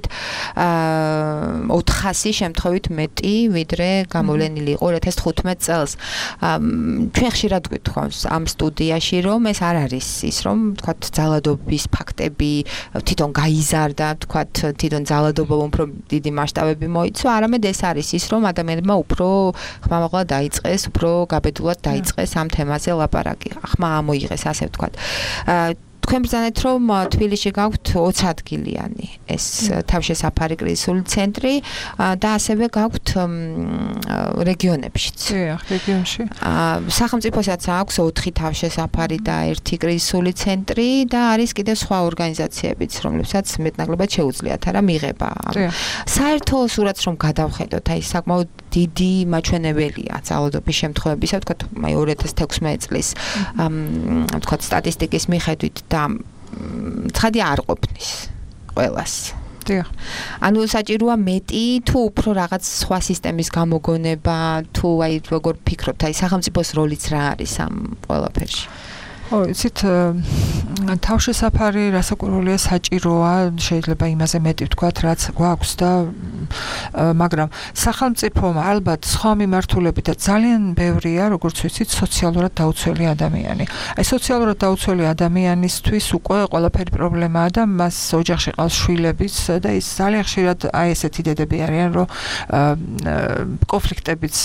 ოთხასი შემთხვევით მეტი, ვიდრე გამოვლენილი იყო ორი ათას თხუთმეტ წელს. ჩვენ ხშირად გვითხოვს ამ სტუდიაში, რომ ეს არ არის ის, რომ თქვათ ძალადობის ფაქტები თვითონ გაიზარდა, თქვათ თვითონ ძალადობა უფრო დიდი მასშტაბები მოიცვა, არამედ ეს არის ის, რომ ადამიანებმა უფრო ხმამაღლა დაიწყეს, უფრო გაბედულად დაიწყეს ამ თემაზე ლაპარაკი. ხმა ამოიღეს, ასე ვთქვათ. თქვენ ბრძანეთ, რომ თბილისში გაქვთ ოცი-ადგილიანი ეს თავშესაფარი კრიზისული ცენტრი და ასევე გაქვთ რეგიონებშიც. დიახ, რეგიონში. სახელმწიფოსაც აქვს ოთხი თავშესაფარი და ერთი კრიზისული ცენტრი და არის კიდევ სხვა ორგანიზაციებიც, რომლებსაც მეტნაკლებად შეუძლიათ არა მიღება. საერთო სურათს რომ გადავხედოთ, აი საკმაოდ დიდი მაჩვენებელია ძალადობის შემთხვევებისა, ვთქვათ, აი ორი ათას თექვსმეტ წლის ვთქვათ სტატისტიკის მიხედვით და ცხადი არ ყოფნის ყველას. დიახ. ანუ საჭიროა მეტი თუ უფრო რაღაც სხვა სისტემის გამოგონება, თუ აი როგორ ფიქრობთ, აი სახელმწიფოს როლიც რა არის ამ ყველაფერში? ო, იცით, თავშესაფარი რასაკვირველია საჭიროა, შეიძლება იმაზე მეტი ვთქვათ, რაც გვაქვს და მაგრამ სახელმწიფომ ალბათ სხვა მიმართულებით და ძალიან ბევრია, როგორც ვიცით, სოციალურად დაუცველი ადამიანი. აი სოციალურად დაუცველი ადამიანისთვის უკვე ყველაფერი პრობლემაა და მას ოჯახში ყავს შვილებიც და ის ძალიან ხშირად აი ესეთი დედები არიან, რომ კონფლიქტებიც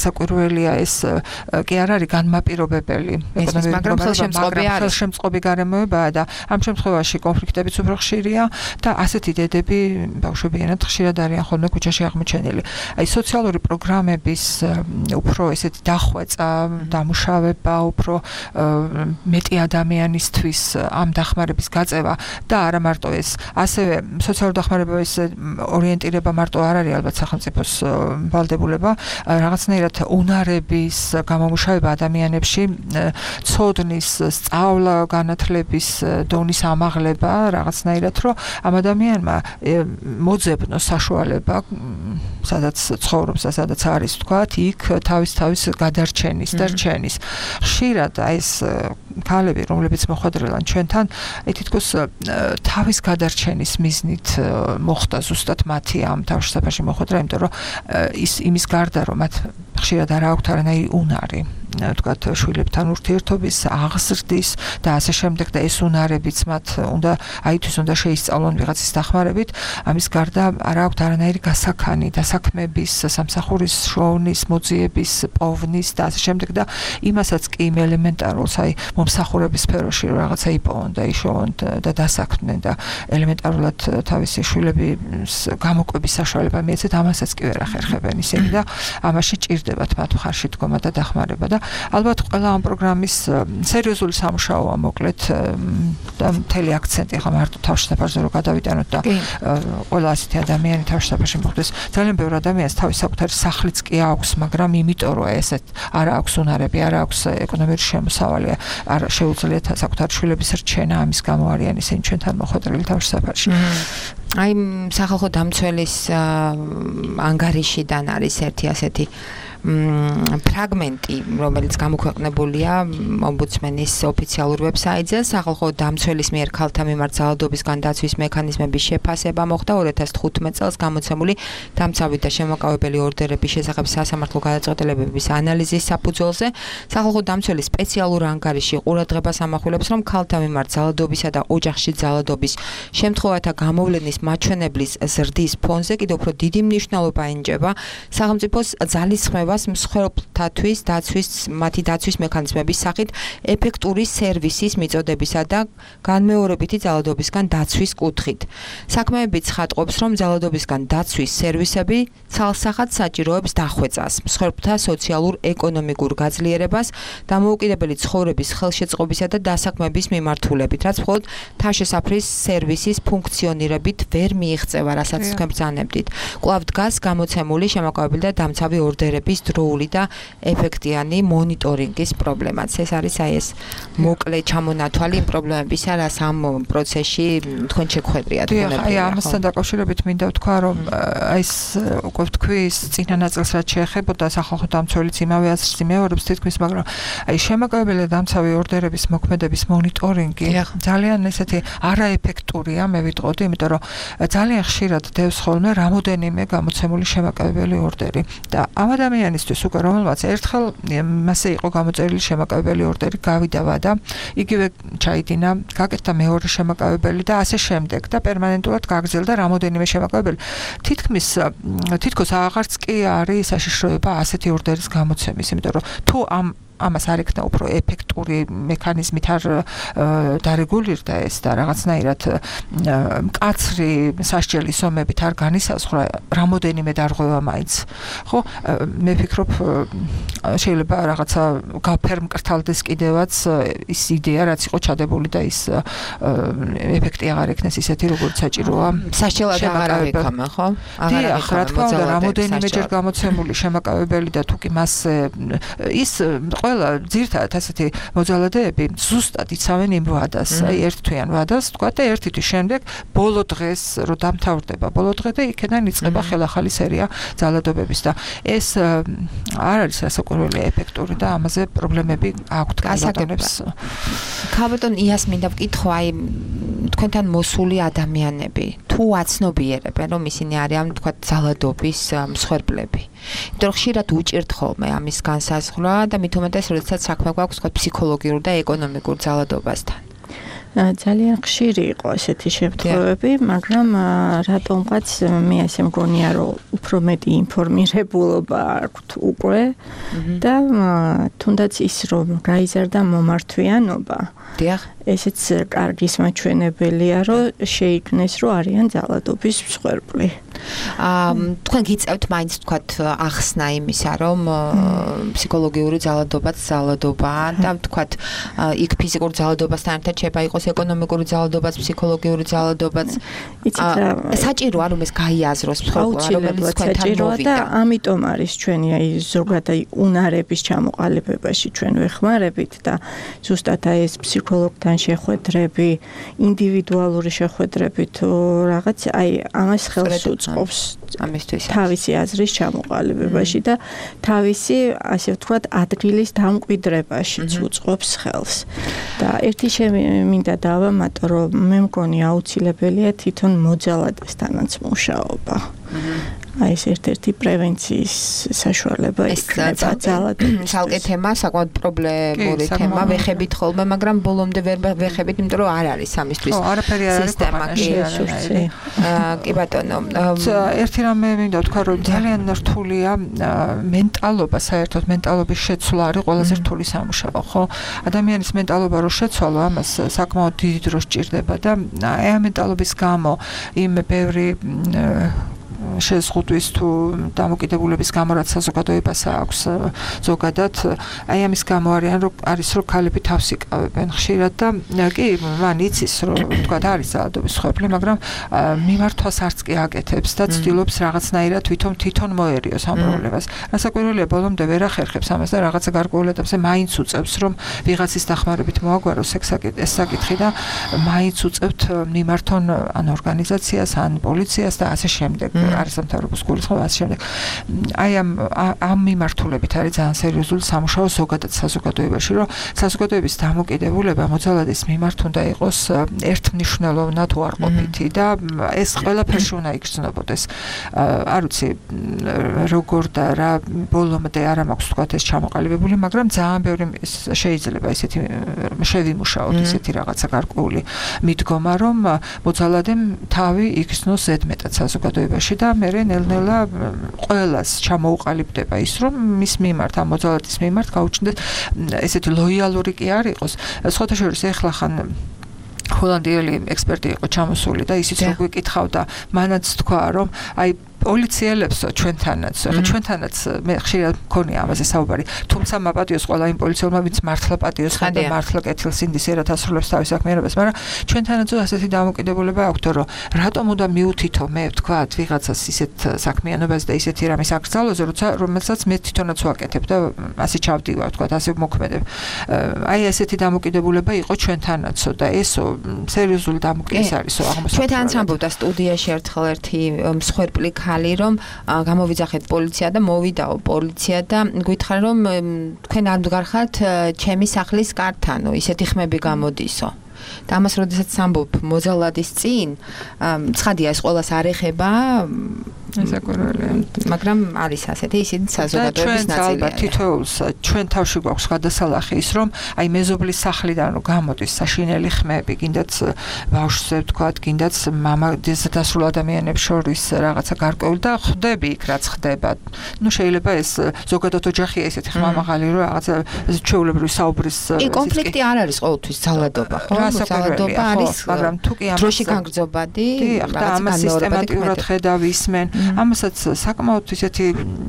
რასაკვირველია ეს კი არ არის განმაპირობებელი. მაგრამ ხელშემწყობი არის. ხელშემწყობი გარემო წარმოებაა და ამ შემთხვევაში კონფლიქტებიც უფრო ხშირია და ასეთი დედები ბავშვები ენად ხშირად არიან ხოლმე ქუჩაში აღმოჩენილი. აი სოციალური პროგრამების უფრო ესეთი დახვეწა, დამუშავება, უფრო მეტი ადამიანისთვის ამ დახმარების გაწევა და არა მარტო ეს, ასევე სოციალური დახმარების ორიენტირება მარტო არ არის ალბათ სახელმწიფოს ვალდებულება, რაღაცნაირად უნარების გამომუშავება ადამიანებში, ცოდნის, სწავლა, განათლების დონის ამაღლება რაღაცნაირად, რომ ამ ადამიანმა მოძებნოს საშუალება, სადაც ცხოვრობს და სადაც არის თქვათ, იქ თავის თავის გადარჩენის და რჩენის. ხშირად ეს ქალები, რომლებიც მოხვედრილან ჩვენთან, თითქოს თავის გადარჩენის მიზნით მოხდა ზუსტად მათი ამ თავშესაფარში მოხვედრა, იმიტომ რომ ის იმის გარდა, რომ მათ ხშირად არ აქვთ არანაირი უნარი, თქვათ შვილებთან ურთიერთობის, აღზრდის და ასე შემდეგ და ეს უნარებიც მათ უნდა აითვის უნდა შეისწავლონ ვიღაცის დახმარებით, ამის გარდა არ აქვთ არანაირი გასაქანი, დასაქმების, სამსახურის შოვნის, მოძიების, პოვნის და ასე შემდეგ და იმასაც კი იმ ელემენტარულს, აი მომსახურების სფეროში რომ რაღაცა იპოვონ და იშოვონ და დასაქმდნენ და ელემენტარულად თავისი შვილების გამოკვების საშუალება მიეცეთ, ამასაც კი ვერ ახერხებენ ისინი და ამაში ჭირდებათ მათ მხარში დგომა და დახმარება და ალბათ ყველა ამ პროგრამის სერიოზული სამუშაოა მოკლედ და მთელი აქცენტი ახლა მარტო თავშესაფარზე რომ გადავიტანოთ და ყველა ასეთი ადამიანი თავშესაფარში მოხვდეს, ძალიან ბევრი ადამიანს თავის საკუთარი სახლიც კი აქვს, მაგრამ იმიტომ რომ ესეთ არ აქვს უნარები, არ აქვს ეკონომიკური შემოსავალი, არ შეუძლიათ საკუთარი შვილების რჩენა, ამის გამო არიან ისინი ჩვენთან მოხვედრილი თავშესაფარში. აი სახალხო დამცველის ანგარიშიდან არის ერთი ასეთი ფრაგმენტი, რომელიც გამოქვეყნებულია ომბუდსმენის ოფიციალურ ვებსაიტზე. სახალხო დამცველის მიერ ქალთა მიმართ ძალადობისგან დაცვის მექანიზმების შეფასება მოხდა ორი ათას თხუთმეტ წელს გამოცემული დამცავი და შემოკავებელი ორდერების შესახებ სასამართლო გადაწყვეტილებების ანალიზის საფუძველზე. სახალხო დამცველის სპეციალურ ანგარიში ყურადღებას ამახვილებს, რომ ქალთა მიმართ ძალადობისა და ოჯახში ძალადობის შემთხვევათა გამოვლენის მაჩვენებლის ზრდის ფონზე კიდევ უფრო დიდი მნიშვნელობა ენიჭება სახელმწიფოს ძალისხმევა მსხვერპლთათვის დაცვის მათი დაცვის მექანიზმების სახით ეფექტური სერვისის მიწოდებისა და განმეორებითი ძალადობისგან დაცვის კუთხით. საქმეები ცხადყოფს, რომ ძალადობისგან დაცვის სერვისები ცალსახად საჭიროებს დახვეწას, მსხვერპლთა სოციალურ-ეკონომიკურ გაძლიერებას, დამოუკიდებელი ცხოვრების ხელშეწყობისა და დასაქმების მიმართულებით, რაც მხოლოდ თავშესაფრის სერვისის ფუნქციონირებით ვერ მიიღწევა, რასაც თქვენ ბრძანებდით. კვლავ დგას გამოცემული შემოკავებელი და დამცავი ორდერების დროული და ეფექტიანი მონიტორინგის პრობლემაც. ეს არის აი ეს მოკლე ჩამონათვალი იმ პრობლემებისა, რაც ამ პროცესში თქვენ შეგხვედრიათ. აი ამასთან დაკავშირებით მინდა ვთქვა, რომ აი ეს უკვე ვთქვი ის წინა ნაწილს რაც შეეხებოდა სახალხო დამცველიც იმავე აზრს იმეორებს თითქმის, მაგრამ აი შემოკავებელი და დამცავი ორდერების მოქმედების მონიტორინგი ძალიან ესეთი არაეფექტურია, მე ვიტყოდი, იმიტომ რომ ძალიან ხშირად დევს ხოლმე რამოდენიმე გამოცემული შემოკავებელი ორდერი და ამ ადამიანისთვის უკვე რომელმაც ერთხელ მასე იყო გამოწერილი შემოკავებელი ორდერი გავიდავა და იგივე ჩაიდინა, გაკეთდა მეორე შემოკავებელი და ასე შემდეგ და პერმანენტულად გაგრძელდა რამოდენიმე შემოკავებელი. თითქმის თითქოს აღარც კი არის საშიშროება ასეთი ორდერის გამოცემის, იმიტომ რომ თუ ამ ამას არ ექნა უფრო ეფექტური მექანიზმით არ დარეგულირდა ეს და რაღაცნაირად მკაცრი სასჯელის ომებით არ განისაზღვრა რამოდენიმე დარღვევა მაინც. ხო, მე ვფიქრობ შეიძლება რაღაცა გაფერმკრთალდეს კიდევაც ის იდეა, რაც იყო ჩადებული და ის ეფექტი აღარ ექნეს ისეთი, როგორც საჭიროა. სასჯელად აღარ ავიქამა, ხო? აღარ ავიქამა. რა თქმა უნდა, რამოდენიმეჯერ გამოცემული შემოკავებელი და თუ კი მას ის ყველა ძირთადად ასეთი მოძალადეები ზუსტად იცავენ იმ ვადას, აი ერთ თვიან ვადას, თქვა და ერთი თვის შემდეგ ბოლო დღეს რო დამთავრდება ბოლო დღე და იქიდან იწყება ხელახალი სერია ძალადობების და ეს არ არის ასაკურველი ეფექტური და ამაზე პრობლემები აქვთ გასაგებებს. ქალბატონ იას მინდა ვკითხო, აი თქვენთან მოსული ადამიანები თუ აცნობიერებენ, რომ ისინი არიან თქვა ძალადობის მსხვერპლები. იმიტომ რომ ხშირად უჭირთ ხოლმე ამის განსაზღვრა და მით უმეტეს, როდესაც საქმე გვაქვს თქვა ფსიქოლოგიურ და ეკონომიკურ ძალადობასთან. ძალიან ხშირი იყო ესეთი შემთხვევები, მაგრამ რატომღაც მე ასე მგონია, რომ უფრო მეტი ინფორმირებულობა აქვს უკვე და თუნდაც ის რომ გაიზარდა მომართვიანობა. დიახ. ესეც კარგის მაჩვენებელია, რომ შეიქმნეს, რომ არიან ძალადობის მსხვერპლი. აა თქვენ გიწევთ მაინც თქვათ ახსნა იმისა, რომ ფსიქოლოგიური ძალადობაც ძალადობაა და თქვათ იქ ფიზიკურ ძალადობასთან ერთად შეიძლება იყოს ეკონომიკური ძალადობაც, ფსიქოლოგიური ძალადობაც. იცით რა, საჭიროა რომ ეს გაიაზროს ფსიქოლოგია, რომელიც თქვენთან მოვიდა. და ამიტომ არის ჩვენი აი ზოგადად უნარების ჩამოყალიბებაში ჩვენ ვეხმარებით და ზუსტად აი ეს ფსიქოლოგთან შეხვედრები, ინდივიდუალური შეხვედრები თუ რაღაც, აი ამას ხელს უწყობს ამისთვის თავისი აზრის ჩამოყალიბებაში და თავისი, ასე ვთქვათ, ადგილის დამკვიდრებაშიც უწყობს ხელს. და ერთი შემინდა დავამატო, რომ მე მგონი აუცილებელია თვითონ მოძალადესთანაც მუშაობა. აი ეს ერთ-ერთი პრევენციის საშუალება იქნება ძალადობის. ცალკე თემა, საკმაოდ პრობლემური თემა, ვეხებით ხოლმე, მაგრამ ბოლომდე ვერ ვეხებით, იმიტომ რომ არ არის ამისთვის. ხო, არაფერი არ არის სისტემა კი. კი ბატონო. ერთი რამე მინდა ვთქვა, რომ ძალიან რთულია მენტალობა, საერთოდ მენტალობის შეცვლა არის ყველაზე რთული სამუშაო, ხო? ადამიანის მენტალობა რო შეცვალო, ამას საკმაოდ დიდი დრო სჭირდება და აი ამ მენტალობის გამო იმ ბევრი შეზღუდვის თუ დამოკიდებულების გამო რაც საზოგადოებას აქვს ზოგადად აი ამის გამო არიან რომ არის რომ ქალები თავს იკავებენ ხშირად და კი მან იცის რომ თქვა არის ძალადობის მსხვერპლი მაგრამ მიმართვას არც კი აკეთებს და ცდილობს რაღაცნაირად თვითონ თვითონ მოერიოს ამ პრობლემას რასაკვირველია ბოლომდე ვერ ახერხებს ამას და რაღაცა გარკვეულ ეტაპზე მაინც უწევს რომ ვიღაცის დახმარებით მოაგვაროს ეს საკითხი და მაინც უწევთ მიმართონ ან ორგანიზაციას ან პოლიციას და ასე შემდეგ არის სამთავრობო სკოლის ასე შემდეგ. აი ამ ამ მიმართულებით არის ძალიან სერიოზული სამუშაო ზოგადად საზოგადოებაში, რომ საზოგადოების დამოკიდებულება მოძალადის მიმართ უნდა იყოს ერთმნიშვნელოვნად უარყოფითი და ეს ყველაფერში უნდა იგრძნობოდეს. არ ვიცი როგორ და რა ბოლომდე არ მაქვს თქვა ეს ჩამოყალიბებული, მაგრამ ძალიან ბევრი შეიძლება ისეთი შევიმუშაოთ ისეთი რაღაცა გარკვეული მიდგომა, რომ მოძალადემ თავი იგრძნოს ზედმეტად საზოგადოებაში და მე ნელ-ნელა ყველას ჩამოუყალიბდება ის რომ მის მიმართ ამ მოძალადის მიმართ გაუჩნდეს ესეთი ლოიალური კი არ იყოს სხვათა შორის ეხლა ხან ჰოლანდიელი ექსპერტი იყო ჩამოსული და ისიც რო გვიკითხავდა მანაც თქვა რომ აი პოლიციელებს ჩვენთანაც, ხა ჩვენთანაც მე ხშირად მქონია ამაზე საუბარი. თუმცა მაპატიოს ყველა იმ პოლიციელმა, ვინც მართლა პატიოს და მართლა კეთილს ინდისერად ასრულებს თავის საქმიანობას, მაგრამ ჩვენთანაც ასეთი დამოკიდებულება აქვთ, რომ რატომ უნდა მიუთითო მე ვთქვათ ვიღაცას ისეთ საქმიანობას და ისეთი რამის აკრძალოზე, როცა რომელსაც მე თვითონაც ვაკეთებ და ასე ჩავდივარ, ვთქვათ, ასე მოქმედებ. აი ესეთი დამოკიდებულება იყო ჩვენთანაცო და ესო სერიოზული დამოკიდეს არისო აღმოსავლეთ. ჩვენთანაც ამბობდა სტუდიაში ერთხელ ერთი მსხვერპლი რომ გამოვიძახეთ პოლიცია და მოვიდაო პოლიცია და გითხარ რომ თქვენ არ მდგარხართ ჩემი სახლის კართან, ისეთი ხმები გამოდისო. და ამას როდესაც ამბობ მოძალადის წინ, ცხადია ეს ყველას არ ეხება, ესაკურველია. მაგრამ არის ასეთი ისინი საზოგადოების ნაწილია. ალბათ თითოეულს ჩვენ თავში გვაქვს გადასალახი ის რომ აი მეზობლის სახლიდან რომ გამოდის საშინელი ხმები, გინდაც ბავშვზე ვთქვათ, გინდაც მამაძე დასრულ ადამიანებს შორის რაღაცა გარკვეული და ხდები იქ რაც ხდება. ნუ შეიძლება ეს ზოგადად ოჯახია ესეთი ხმამაღალი რომ რაღაცა ჩვეულებრივი საუბრის კი კონფლიქტი არ არის ყოველთვის ძალადობა, ხო? ძალადობა არის, მაგრამ თუ კი ამას დროში განგრძობადი, რაღაცა ამას სისტემატიურად ხედავ ისმენ ამასაც საკმაოდ ისეთი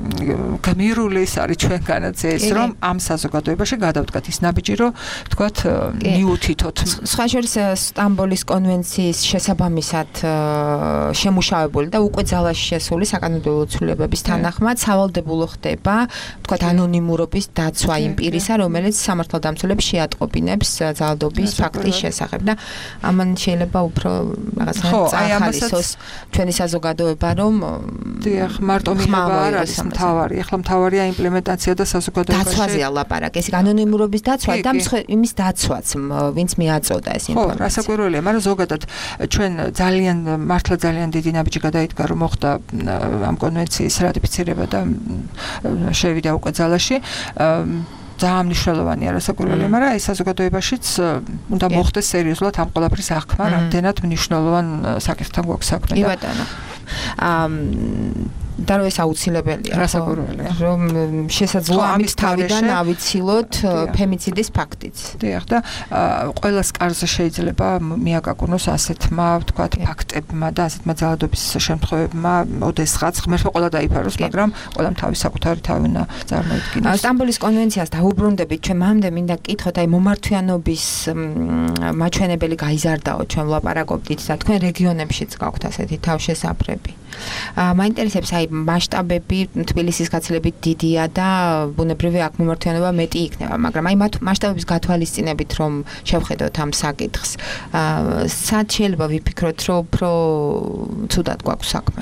გმირული ის არის ჩვენგანაც ეს რომ ამ საზოგადოებაში გადავდგათ ის ნაბიჯი რომ თქვათ მიუთითოთ. სხვა შორის სტამბოლის კონვენციის შესაბამისად შემუშავებული და უკვე ძალაში შესული საკანონმდებლო ცვლილებების თანახმად სავალდებულო ხდება თქვათ ანონიმურობის დაცვა იმ პირისა, რომელიც სამართალდამცველებს შეატყობინებს ძალადობის ფაქტის შესახებ და ამან შეიძლება უფრო რაღაცა წახალისოს ჩვენი საზოგადოება რომ დიახ, მარტო მიღება არ არის მთავარი. ეხლა მთავარია იმპლემენტაცია და საზოგადოებაში. დაცვაზეა ლაპარაკი, ეს ანონიმურობის დაცვა და იმის დაცვაც, ვინც მიაწოდა ეს ინფორმაცია. ხო, რასაკვირველია, მაგრამ ზოგადად ჩვენ ძალიან მართლა ძალიან დიდი ნაბიჯი გადაიდგა, რომ მოხდა ამ კონვენციის რატიფიცირება და შევიდა უკვე ძალაში. ძალიან მნიშვნელოვანია რასაკვირველია, მაგრამ აი საზოგადოებაშიც უნდა მოხდეს სერიოზულად ამ ყველაფრის აღქმა, რამდენად მნიშვნელოვან საკითხთან გვაქვს საქმე და. კი ბატონო. აა და რომ ეს აუცილებელია რასაკვირველია რომ შესაძლოა ამის თავიდან ავიცილოთ ფემიციდის ფაქტიც. დიახ და ყველას კარზე შეიძლება მიაკაკუნოს ასეთმა ვთქვათ ფაქტებმა და ასეთმა ძალადობის შემთხვევებმა ოდესღაც ღმერთმა ყველა დაიფაროს, მაგრამ ყველამ თავის საკუთარი თავი უნდა წარმოიდგინოს. სტამბოლის კონვენციას დაუბრუნდებით, ჩვენ მამდე მინდა გკითხოთ, აი მომართვიანობის მაჩვენებელი გაიზარდაო, ჩვენ ვლაპარაკობდით და თქვენ რეგიონებშიც გაქვთ ასეთი თავშესაფრები. აა მაინტერესებს აი მასშტაბები თბილისის გაცილებით დიდია და ბუნებრივი აქ მომართვიანობა მეტი იქნება, მაგრამ აი მათ მასშტაბების გათვალისწინებით რომ შევხედოთ ამ საკითხს, აა სად შეიძლება ვიფიქროთ, რომ უფრო ცუდად გვაქვს საქმე?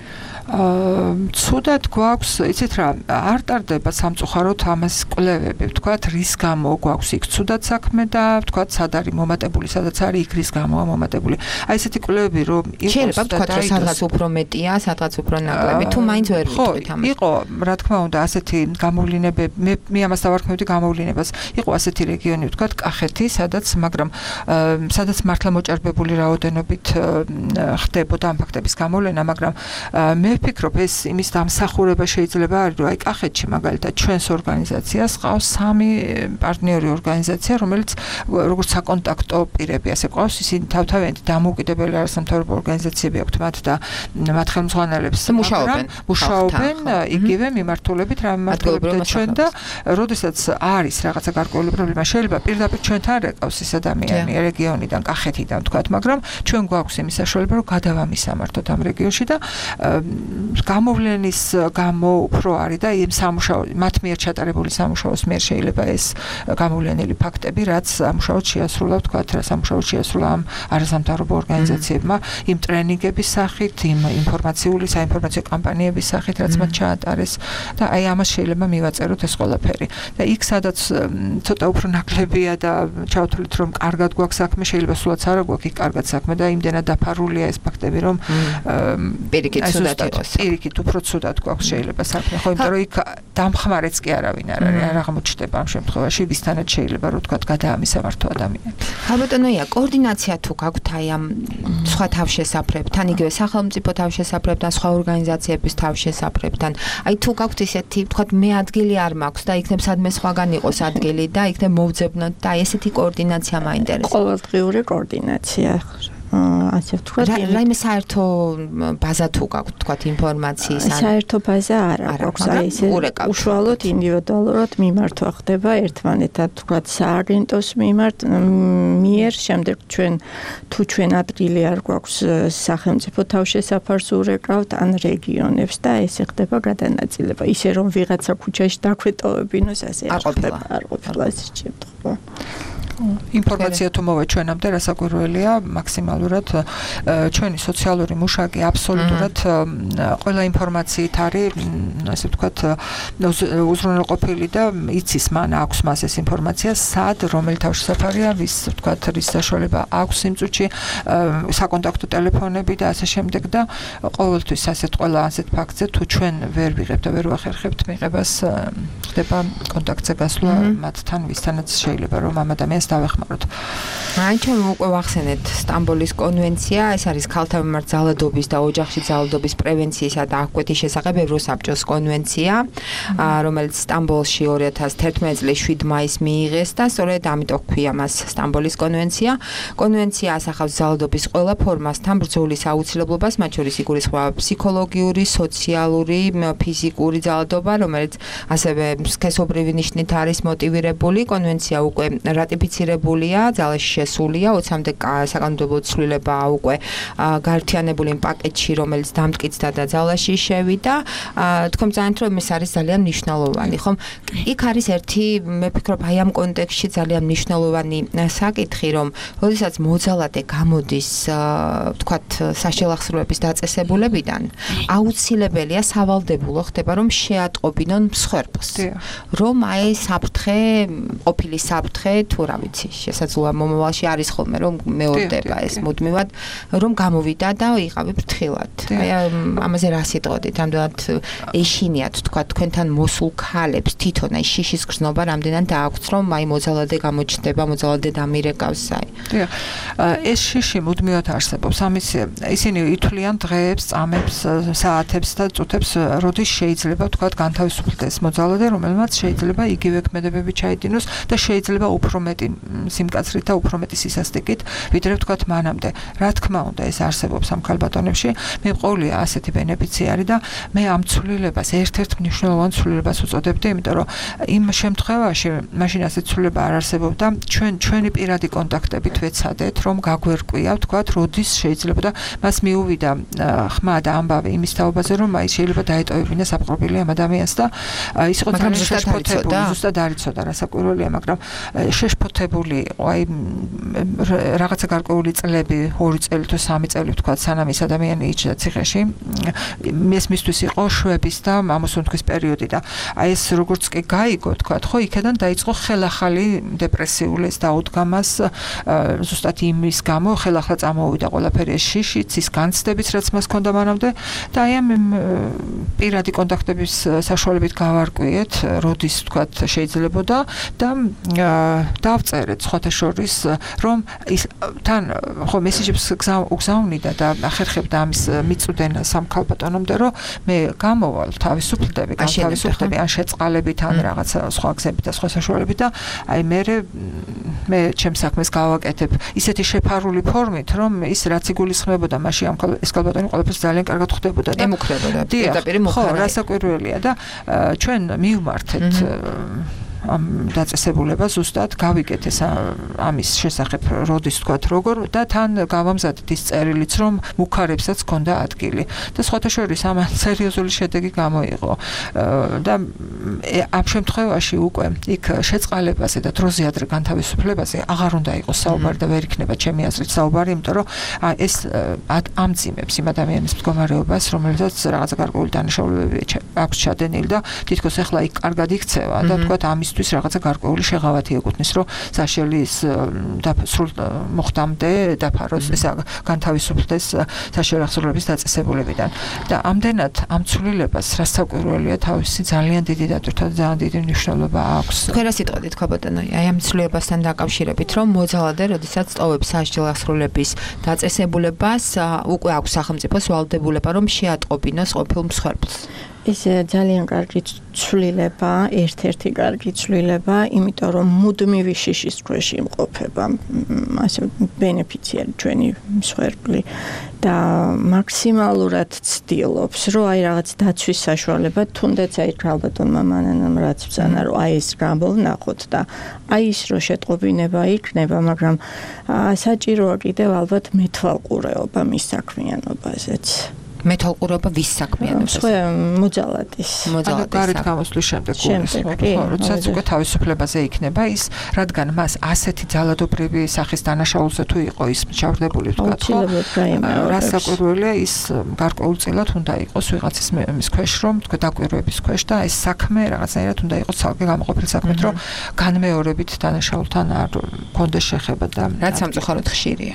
აა ცუდად გვაქვს, იცით რა, არ ტარდება სამწუხაროდ ამას კვლევები, ვთქვათ, რის გამო გვაქვს იქ ცუდად საქმე და ვთქვათ, სად არის მომატებული, სადაც არის იქ რის გამოა მომატებული. აი ესეთი კვლევები რომ იყოს შეიძლება ვთქვათ, რომ სადღაც უფრო მეტია, სადღაც უფრო ნაკლები, თუ მაინც ვერ ვიტყვით ამას. იყო, რა თქმა უნდა, ასეთი გამოვლინებები, მე მე ამას დავარქმევდი გამოვლინებას. იყო ასეთი რეგიონი, ვთქვათ, კახეთი, სადაც, მაგრამ სადაც მართლა მოჭარბებული რაოდენობით ხდებოდა ამ ფაქტების გამოვლენა, მაგრამ მე ვფიქრობ, ეს იმის დამსახურება შეიძლება არის, რომ აი კახეთში მაგალითად ჩვენს ორგანიზაციას ყავს სამი პარტნიორი ორგანიზაცია, რომელიც როგორც საკონტაქტო პირები, ასე ყავს, ისინი თავთავიანად დამოუკიდებელი არასამთავრობო ორგანიზაციები აქვთ მათ და მათ ხელმძღვანელებს მუშაობენ, მუშაობენ იგივე მიმართულებით, რა მიმართულებით ჩვენ და როდესაც არის რაღაცა გარკვეული პრობლემა, შეიძლება პირდაპირ ჩვენთან რეკავს ეს ადამიანი რეგიონიდან, კახეთიდან თქვათ, მაგრამ ჩვენ გვაქვს იმის საშუალება, რომ გადავამისამართოთ ამ რეგიონში და გამოვლენის გამო უფრო არის და იმ სამუშაო მათ მიერ ჩატარებული სამუშაოს მიერ შეიძლება ეს გამოვლენილი ფაქტები, რაც სამუშაოდ შეასრულა, ვთქვათ, რა სამუშაოდ შეასრულა ამ არასამთავრობო ორგანიზაციებმა, იმ ტრენინგების სახით, იმ ინფორმაციული, საინფორმაციო კამპანიების სახით, რაც მათ ჩაატარეს და აი ამას შეიძლება მივაწეროთ ეს ყველაფერი. და იქ სადაც ცოტა უფრო ნაკლებია და ჩავთვლით, რომ კარგად გვაქვს საქმე, შეიძლება სულაც არა გვაქვს იქ კარგად საქმე და იმდენად დაფარულია ეს ფაქტები, რომ პირიქით ცუდად იყოს. პირიქით უფრო ცუდად გვაქვს შეიძლება საქმე, ხო, იმიტომ რომ იქ დამხმარეც კი არავინ არ არის, არ აღმოჩნდება ამ შემთხვევაში, ვისთანაც შეიძლება რომ თქვათ გადაამისამართო ადამიანი. ხალბატონოია, კოორდინაცია თუ გაქვთ აი ამ სხვა თავშესაფრებთან, იგივე სახელმწიფო თავშესაფრებთან, სხვა ორგანიზაციების თავშესაფრებთან. აი თუ გაქვთ ისეთი, ვთქვათ, მე ადგილი არ მაქვს და იქნებ სადმე სხვაგან იყოს ადგილი და იქნებ მოვძებნოთ და აი ესეთი კოორდინაცია მაინტერესებს. ყოველდღიური კოორდინაცია. ასე ვთქვათ, რაიმე საერთო ბაზა თუ გაქვთ, ვთქვათ, ინფორმაციის ან საერთო ბაზა არ აქვს, აი ესე უშუალოდ ინდივიდუალურად მიმართვა ხდება ერთმანეთთან, ვთქვათ, სააგენტოს მიმართ მიერ, შემდეგ ჩვენ თუ ჩვენ ადგილი არ გვაქვს სახელმწიფო თავშესაფარს ურეკავთ ან რეგიონებს და ესე ხდება გადანაწილება, ისე რომ ვიღაცა ქუჩაში დაქვეტოვებინოს, ასე არ ხდება, არ ყოფილა ეს შემთხვევა. ინფორმაცია თუ მოვა ჩვენამდე რასაკვირველია მაქსიმალურად ჩვენი სოციალური მუშაკი აბსოლუტურად ყველა ინფორმაციით არის ასე ვთქვათ უზრუნველყოფილი და იცის მან აქვს მას ეს ინფორმაცია სად რომელი თავშესაფარია ვის ვთქვათ რის საშუალება აქვს იმ წუთში საკონტაქტო ტელეფონები და ასე შემდეგ და ყოველთვის ასეთ ყველა ასეთ ფაქტზე თუ ჩვენ ვერ ვიღებთ და ვერ ვახერხებთ მიღებას ხდება კონტაქტზე გასვლა მათთან ვისთანაც შეიძლება რომ ამ ადამიანს დავეხმაროთ. აი ჩვენ უკვე ვახსენეთ სტამბოლის კონვენცია, ეს არის ქალთა მიმართ ძალადობის და ოჯახში ძალადობის პრევენციისა და აღკვეთის შესახებ ევროსაბჭოს კონვენცია, რომელიც სტამბოლში ორი ათას თერთმეტი წლის შვიდ მაისს მიიღეს და სწორედ ამიტომ ჰქვია მას სტამბოლის კონვენცია. კონვენცია ასახავს ძალადობის ყველა ფორმასთან ბრძოლის აუცილებლობას, მათ შორის იგულისხმება ფსიქოლოგიური, სოციალური, ფიზიკური ძალადობა, რომელიც ასევე სქესობრივი ნიშნით არის მოტივირებული. კონვენცია უკვე რატიფიცირებულია, ძალაში შესულია, ოცამდე საკანონმდებლო ცვლილება უკვე გაერთიანებული იმ პაკეტში, რომელიც დამტკიცდა და ძალაში შევიდა. თქო მზანით რომ ეს არის ძალიან მნიშვნელოვანი, ხომ? იქ არის ერთი, მე ვფიქრობ, აი ამ კონტექსტში ძალიან მნიშვნელოვანი საკითხი, რომ როდესაც მოძალადე გამოდის, ვთქვათ, საშელახსრულების დაწესებულებიდან, აუცილებელია სავალდებულო ხდება, რომ შეატყობინონ მსხვერპლს. რომ აი საფრთხე, ყოფილი საფრთხე თუ რა ვიცი, შესაძლოა მომავალში არის ხოლმე რომ მეორდება ეს მუდმივად, რომ გამოვიდა და იყავი ფრთხილად. აი ამაზე რა სიტყვოდით, ამდენად ეშინიათ თქვა თქვენთან მოსულ ქალებს თვითონ აი შიშის გრძნობა რამდენად დააქვთ, რომ აი მოძალადე გამოჩნდება, მოძალადე დამირეკავს აი. დიახ. ეს შიში მუდმივად არსებობს. ამის ისინი ითვლიან დღეებს, წამებს, საათებს და წუთებს, როდის შეიძლება თქვა განთავისუფლდეს მოძალადე, რომელმაც შეიძლება იგივე ქმედებები ჩაიდინოს და შეიძლება უფრო მეტი სიმკაცრით და უფრო მეტი სისასტიკით, ვიდრე თქვა მანამდე. რა თქმა უნდა, ეს არსებობს ამ ქალბატონებში. მე მყოლია ასეთი ბენეფიციარი და მე ამ ცვლილებას ერთ-ერთ მნიშვნელოვან ცვლილებას უწოდებდი, იმიტომ რომ იმ შემთხვევაში, მაშინ ასეთი ცვლილება არ არსებობდა, ჩვენ ჩვენი პირადი კონტაქტებით ვეცადეთ, რომ გაგვერკვია, თქვა, როდის შეიძლება და მას მიუვიდა ხმა და ამბავი იმის თაობაზე, რომ აი შეიძლება დაეტოვებინა საპყრობილი ამ ადამიანს და ის იყო ძალიან შეშფოთებული, ზუსტად არ იცოდა რა საკვირველია, მაგრამ შეშფოთებული იყო, აი რაღაცა გარკვეული წლები, ორი წელი თუ სამი წელი თქვა, სანამ ეს ადამიანი იჭდა ციხეში, ეს მისთვის იყო შვების და ამოსუნთქვის პერიოდი და აი ეს როგორც კი გაიგო, თქვა, ხო, იქიდან დაიწყო ხელახალი დეპრესიული ეს დაუდგამას, ზუსტად იმის გამო ხელახლა წამოვიდა ყველაფერი ეს შიშიც, ის განცდებიც, რაც მას ჰქონდა მანამდე და აი ამ პირადი კონტაქტების საშუალებით გავარკვიეთ, როდის თქვა შეიძლებოდა და დავწერეთ სხვათა შორის, რომ ის თან ხო მესიჯებს უგზავნიდა და ახერხებდა ამის მიწვდენას ამ ქალბატონამდე, რომ მე გამოვალ თავისუფლდები, განთავისუფლდები ან შეწყალებით ან რაღაცა სხვა გზებით და სხვა საშუალებით და აი მე მე ჩემს საქმეს გავაკეთებ ისეთი შეფარული ფორმით, რომ ის რაც იგულისხმებოდა მაშინ ამ ეს ქალბატონი ყველაფერს ძალიან კარგად ხვდებოდა და ემუქრებოდა პირდაპირ მოხდა რა საკურველია და ჩვენ მივმართეთ ამ დაწესებულება ზუსტად გავიგეთ ეს ამის შესახებ როდის თქვათ როგორ და თან გავამზადეთ ის წერილიც რომ მუქარებსაც ჰქონდა ადგილი და სხვათა შორის ამან სერიოზული შედეგი გამოიღო და ამ შემთხვევაში უკვე იქ შეწყალებაზე და დროზე ადრე განთავისუფლებაზე აღარ უნდა იყოს საუბარი და ვერ იქნება ჩემი აზრით საუბარი, იმიტომ რომ ეს ამძიმებს იმ ადამიანის მდგომარეობას, რომელსაც რაღაცა გარკვეული დანაშაულებები აქვს ჩადენილი და თითქოს ახლა იქ კარგად იქცევა და თქვათ ამის თვის რაღაცა გარკვეული შეღავათი ეკუთვნის, რომ საშელი ის სრულ მოხდამდე დაფაროს, ეს განთავისუფლდეს საშელი აღსრულების დაწესებულებიდან. და ამდენად ამ ცვლილებას რასაკვირველია თავისი ძალიან დიდი დატვირთვა და ძალიან დიდი მნიშვნელობა აქვს. თქვენ რა სიტყვით ქაბატონო, აი ამ ცვლილებასთან დაკავშირებით, რომ მოძალადე, როდესაც ტოვებს საშელი აღსრულების დაწესებულებას, უკვე აქვს სახელმწიფოს ვალდებულება, რომ შეატყობინოს ყოფილ მსხვერპლს. ეს ძალიან კარგი ცვლილება, ერთ-ერთი კარგი ცვლილება, იმიტომ რომ მუდმივი შიშის ქვეშ იმყოფება, ასე ბენეფიციარი ჩვენი მსხვერპლი და მაქსიმალურად ცდილობს, რომ აი რაღაც დაცვის საშუალება, თუნდაც აი ქალბატონმა მანანამ რაც ბრძანა, რომ აი ეს გამოვნახოთ და აი ის რო შეტყობინება იქნება, მაგრამ საჭიროა კიდევ ალბათ მეთვალყურეობა მის საქმიანობაზეც. მეთვალყურეობა ვის საქმიანობას? სხვა მოძალადის. მოძალადის. გარეთ გამოსვლის შემდეგ გულისხმობა, როდესაც უკვე თავისუფლებაზე იქნება ის, რადგან მას ასეთი ძალადობრივი სახის დანაშაულზე თუ იყო ის ჩავრდებული თქვა, ხო? რასაკვირველია ის გარკვეულწილად უნდა იყოს ვიღაცის მის ქვეშ, რომ თქვა დაკვირვების ქვეშ და ეს საქმე რაღაცნაირად უნდა იყოს ცალკე გამოყოფილი საქმე, რომ განმეორებით დანაშაულთან არ კონდეს შეხება და რაც სამწუხაროდ ხშირია.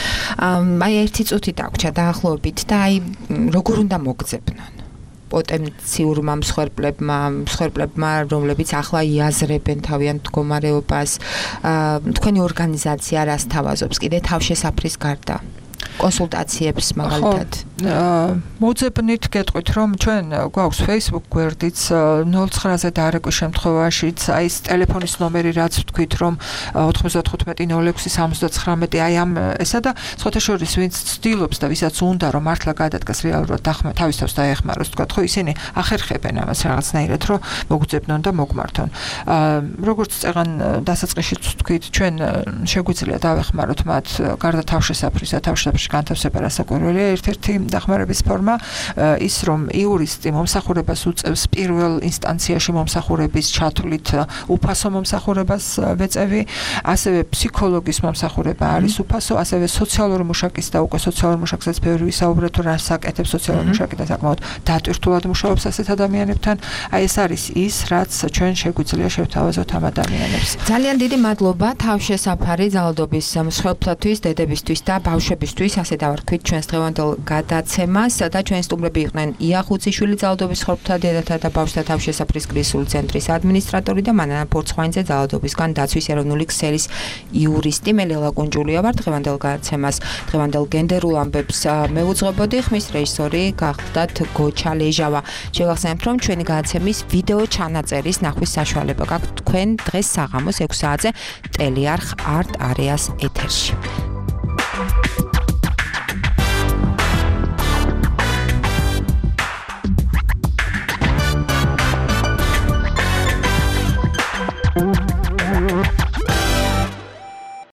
აი ერთი წუთი დაგვრჩა დაახლოებით და აი როგორ უნდა მოგძებნონ პოტენციურმა მსხვერპლებმა, მსხვერპლებმა, რომლებიც ახლა იაზრებენ თავიანთ მდგომარეობას, თქვენი ორგანიზაცია რას თავაზობს კიდე თავშესაფრის გარდა? კონსულტაციებს მაგალითად. მოძებნით გეტყვით, რომ ჩვენ გვაქვს Facebook გვერდიც ნულ ცხრაზე დარეკვის შემთხვევაშიც, აი ეს ტელეფონის ნომერი რაც ვთქვით, რომ ოთხმოცდათხუთმეტი ნულ ექვსი სამოცდათხრამეტი აი ამ ესა და სხვათა შორის ვინც ცდილობს და ვისაც უნდა რომ მართლა გადადგას რეალურად დახმა თავის თავს დაეხმაროს, თქვათ, ხო ისინი ახერხებენ ამას რაღაცნაირად, რომ მოგძებნონ და მოგმართონ. როგორც წეგან დასაწყისშიც ვთქვით, ჩვენ შეგვიძლია დავეხმაროთ მათ გარდა თავშესაფრისა, თავშესაფრის სოფსაბჭოში განთავსება რასაკვირველია, ერთ-ერთი დახმარების ფორმა ის, რომ იურისტი მომსახურებას უწევს პირველ ინსტანციაში მომსახურების ჩათვლით უფასო მომსახურებას ვეწევი, ასევე ფსიქოლოგის მომსახურება არის უფასო, ასევე სოციალური მუშაკის და უკვე სოციალურ მუშაკსაც ბევრი ვისაუბრა თუ რას აკეთებს სოციალური მუშაკი და საკმაოდ დატვირთულად მუშაობს ასეთ ადამიანებთან. აი ეს არის ის, რაც ჩვენ შეგვიძლია შევთავაზოთ ამ ადამიანებს. ძალიან დიდი მადლობა თავშესაფარი ძალადობის მსხვერპლთათვის, დედებისთვის და ბავშვებისთვის, ასე დავარქვით ჩვენს დღევანდელ გადაცემას და ჩვენი სტუმრები იყვნენ ია ხუციშვილი, ძალადობის მსხვერპლთა დედათა და ბავშვთა თავშესაფრის კრიზისული ცენტრის ადმინისტრატორი და მანანა ფორცხვაინძე ძალადობისგან დაცვის ეროვნული ქსელის იურისტი. მე ლელა კუნჯულია ვარ. დღევანდელ გადაცემას, დღევანდელ გენდერულ ამბებს მევუძღვებოდი, ხმის რეჟისორი გახლდათ გოჩა ლეჟავა. შევახსენებთ, რომ ჩვენი გადაცემის ვიდეო ჩანაწერის ნახვის საშუალება გაქვთ თქვენ დღეს საღამოს ექვს საათზე ტელეარხ არტ არეას ეთერში.